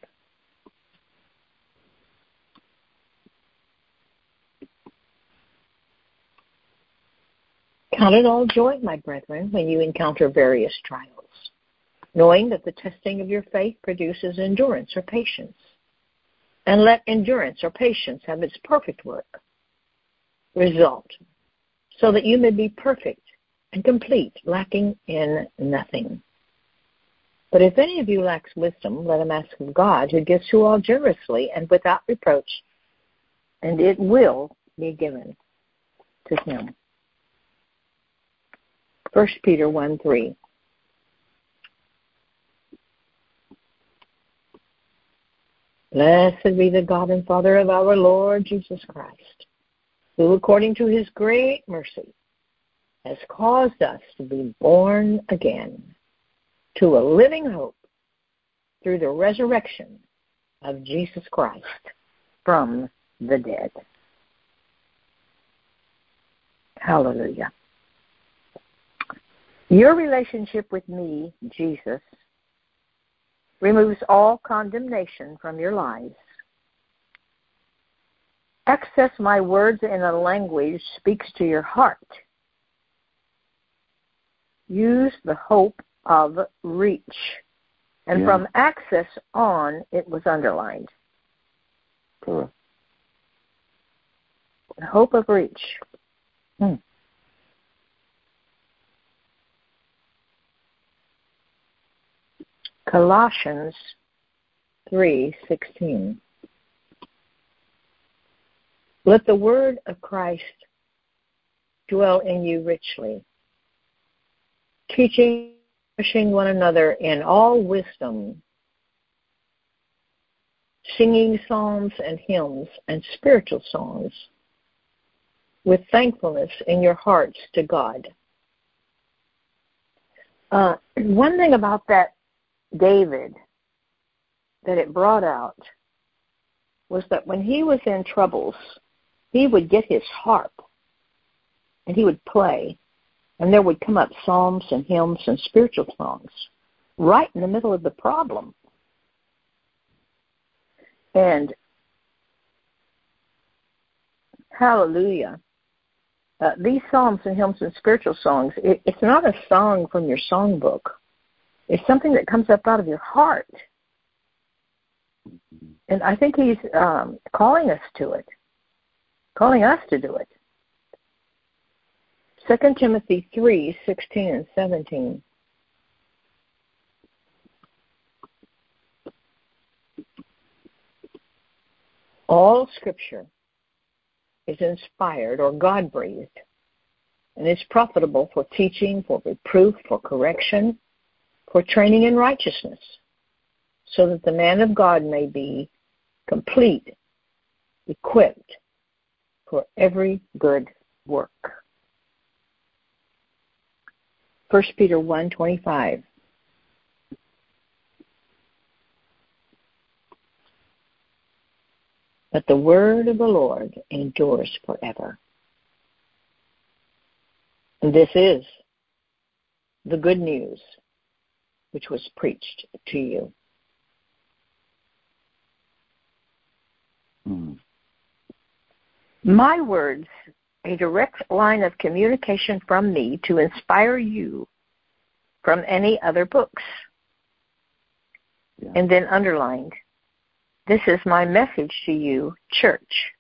Count it all joy, my brethren, when you encounter various trials, knowing that the testing of your faith produces endurance or patience. And let endurance or patience have its perfect result, so that you may be perfect and complete, lacking in nothing. But if any of you lacks wisdom, let him ask of God, who gives to all generously and without reproach, and it will be given to him. 1 Peter 1, 3. Blessed be the God and Father of our Lord Jesus Christ, who according to his great mercy has caused us to be born again to a living hope through the resurrection of Jesus Christ from the dead. Hallelujah. Your relationship with me, Jesus, removes all condemnation from your lives. Access my words in a language speaks to your heart. Use the hope of reach. And from access on, it was underlined. The hope of reach. Colossians 3:16. Let the word of Christ dwell in you richly, teaching one another in all wisdom, singing psalms and hymns and spiritual songs with thankfulness in your hearts to God. One thing about that David that it brought out was that when he was in troubles, he would get his harp and he would play, and there would come up psalms and hymns and spiritual songs right in the middle of the problem. And hallelujah, these psalms and hymns and spiritual songs, it's not a song from your songbook. It's something that comes up out of your heart. And I think he's calling us to it, calling us to do it. 2 Timothy 3:16 and 17. All Scripture is inspired or God-breathed and is profitable for teaching, for reproof, for correction, for training in righteousness, so that the man of God may be complete, equipped for every good work. 1 Peter 1:25. But the word of the Lord endures forever. And this is the good news which was preached to you. My words, a direct line of communication from me to inspire you from any other books.
Yeah.
And then underlined, this is my message to you, church.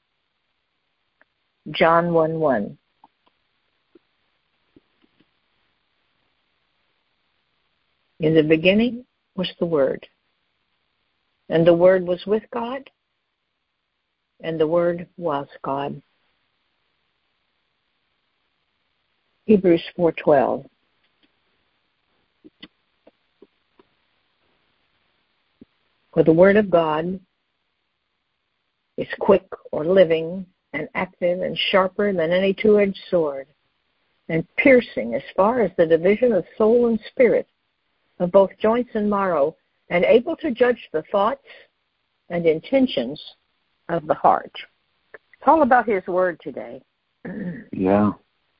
John 1:1. In the beginning was the Word, and the Word was with God, and the Word was God. Hebrews 4:12. For the Word of God is quick or living and active and sharper than any two-edged sword, and piercing as far as the division of soul and spirit, of both joints and marrow, and able to judge the thoughts and intentions of the heart. It's all about His Word today.
Yeah.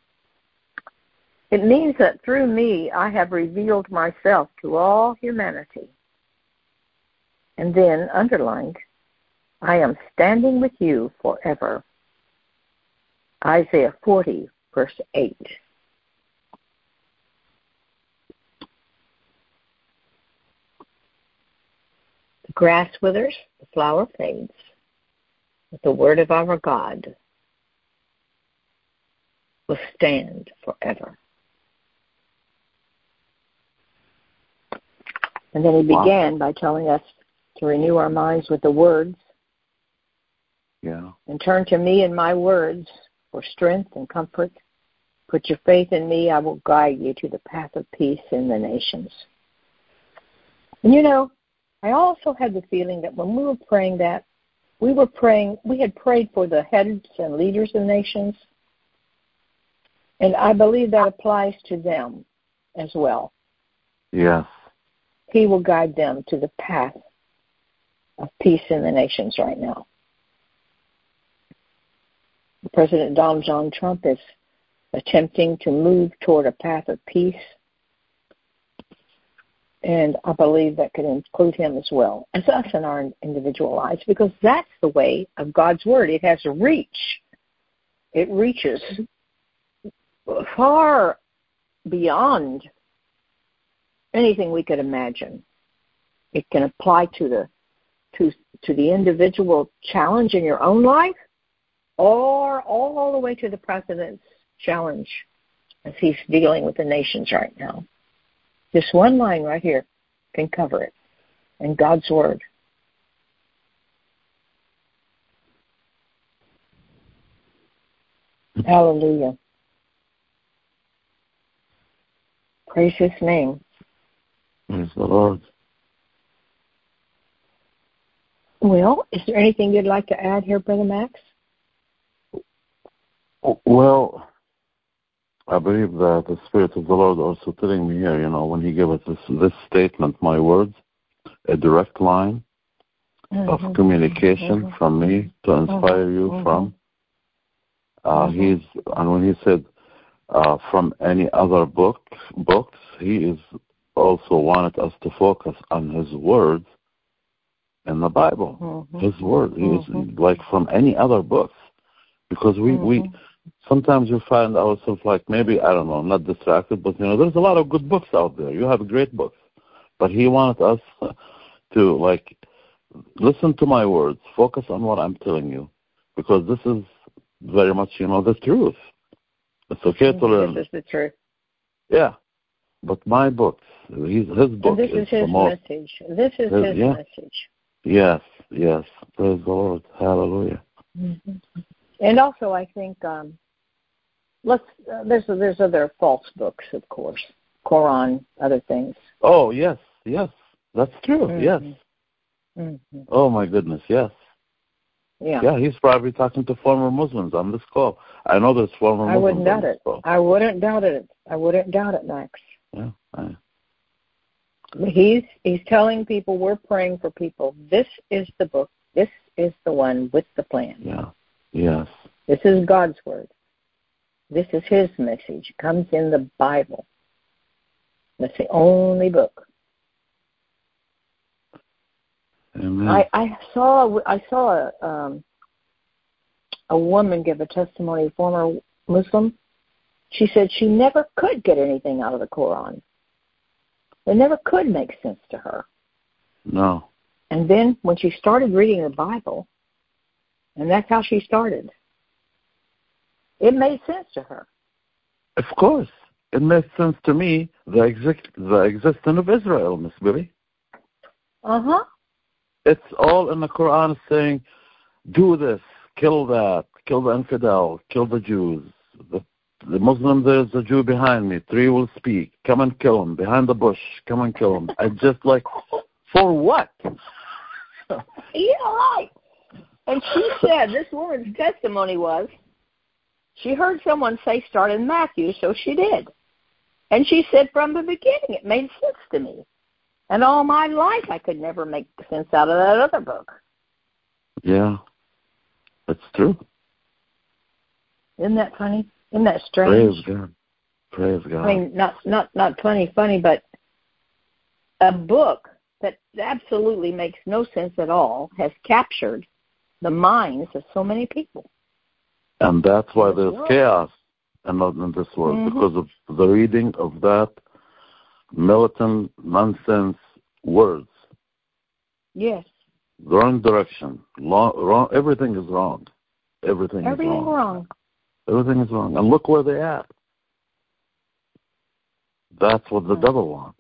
It means that through me I have revealed myself to all humanity. And then, underlined, I am standing with you forever. Isaiah 40, verse 8. The grass withers, the flower fades, but the word of our God will stand forever. And then he began by telling us to renew our minds with the words.
Yeah.
And turn to me and my words for strength and comfort. Put your faith in me. I will guide you to the path of peace in the nations. And you know, I also had the feeling that when we were praying that, we had prayed for the heads and leaders of nations. And I believe that applies to them as well.
Yes.
He will guide them to the path of peace in the nations right now. President Donald John Trump is attempting to move toward a path of peace, and I believe that could include him as well as us in our individual lives, because that's the way of God's Word. It has a reach. It reaches far beyond anything we could imagine. It can apply to the individual challenge in your own life, or all the way to the president's challenge as he's dealing with the nations right now. This one line right here can cover it, in God's Word. Hallelujah. Praise His name.
Praise the Lord.
Well, is there anything you'd like to add here, Brother Max?
Well, I believe that the Spirit of the Lord also telling me here, when He gave us this statement, my words, a direct line of communication from me to inspire you from. And when He said from any other books, He is also wanted us to focus on His words in the Bible. His word is like from any other books, because we sometimes you find ourselves like, maybe, I don't know, not distracted, but there's a lot of good books out there. You have great books, but He wanted us to listen to my words, focus on what I'm telling you, because this is very much the truth. It's okay to learn.
This is the truth.
Yeah, but my books, his book,
and this is His message. This is His message.
Yes. Praise the Lord. Hallelujah.
And also, I think there's other false books, of course, Quran, other things.
Oh yes, that's true. Yes. Oh my goodness, yes. Yeah, he's probably talking to former Muslims on this call. I know there's former Muslims.
I wouldn't doubt it. I wouldn't doubt it. I wouldn't doubt it, Max.
Yeah.
He's telling people, we're praying for people. This is the book. This is the one with the plan.
Yeah. Yes.
This is God's Word. This is His message. It comes in the Bible. That's the only book.
Amen.
I saw a woman give a testimony, a former Muslim. She said she never could get anything out of the Quran. It never could make sense to her.
No.
And then when she started reading the Bible, and that's how she started, it made sense to her.
Of course. It makes sense to me, the existence of Israel, Miss Billy.
Uh-huh.
It's all in the Quran saying, do this, kill that, kill the infidel, kill the Jews. The Muslim, there's a Jew behind me. 3 will speak. Come and kill him. Behind the bush, come and kill him. I just like, for what?
Yeah, right. And she said, this woman's testimony was, she heard someone say start in Matthew, so she did. And she said from the beginning it made sense to me. And all my life I could never make sense out of that other book.
Yeah, that's true.
Isn't that funny? Isn't that strange?
Praise God. Praise God.
I mean, not funny, but a book that absolutely makes no sense at all has captured the minds of so many people.
And that's why there's chaos and not in this world, because of the reading of that militant nonsense words.
Yes.
Wrong direction. Wrong. Everything is wrong. Everything is wrong. Everything is wrong. And look where they are. That's what the devil wants.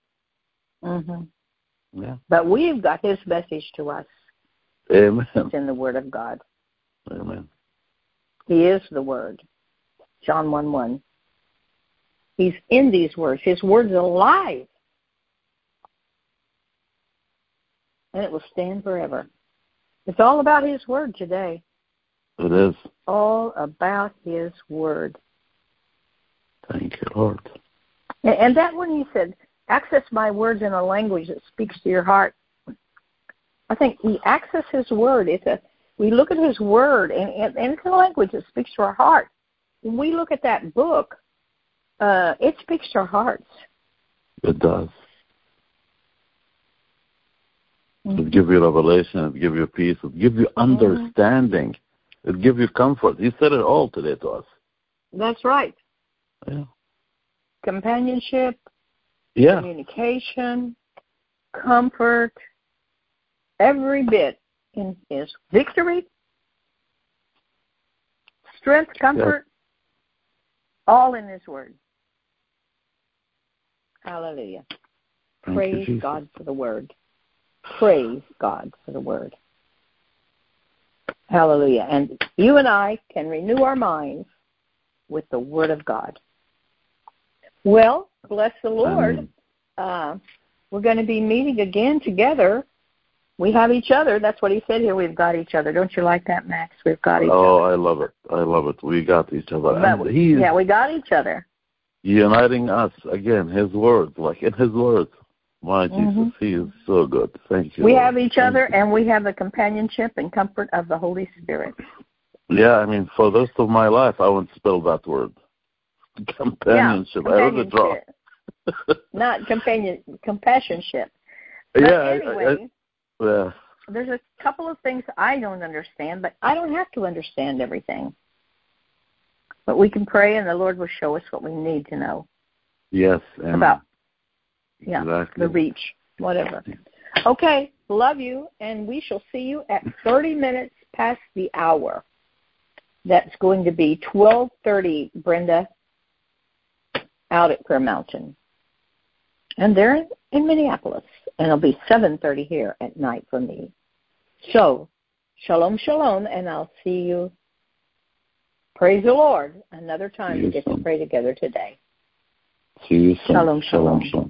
Mm-hmm.
Yeah.
But we've got his message to us.
Amen.
It's in the Word of God.
Amen.
He is the Word. John 1:1. He's in these words. His Word's alive. And it will stand forever. It's all about His Word today.
It is.
All about His Word.
Thank you, Lord.
And that when you said, access my words in a language that speaks to your heart, I think we access His Word. We look at His Word, and it's a language that speaks to our heart. When we look at that book, it speaks to our hearts.
It does. It gives you revelation. It gives you peace. It gives you understanding. It gives you comfort. He said it all today to us.
That's right.
Yeah.
Companionship, communication, comfort, every bit in His victory, strength, comfort, all in His Word. Hallelujah. Praise God for the Word. Praise God for the Word. Hallelujah. And you and I can renew our minds with the Word of God. Well, bless the Lord. We're going to be meeting again together. We have each other. That's what he said here. We've got each other. Don't you like that, Max? We've got each other.
Oh, I love it. I love it. We got each other.
Yeah, we got each other.
Uniting us, again, His words, like in His words. My Jesus, He is so good. Thank you.
We have each other, and we have the companionship and comfort of the Holy Spirit.
Yeah, I mean, for the rest of my life, I won't spell that word. Companionship.
Yeah,
I heard it wrong.
Not compassionship.
But
there's a couple of things I don't understand, but I don't have to understand everything. But we can pray, and the Lord will show us what we need to know.
Yes.
About
exactly.
the reach, whatever. Okay, love you, and we shall see you at 30 minutes past the hour. That's going to be 12:30, Brenda, out at Prayer Mountain. And they're in Minneapolis. And it'll be 7:30 here at night for me. So, shalom, shalom, and I'll see you. Praise the Lord. Another time we get to pray together today.
See you soon.
Shalom, shalom.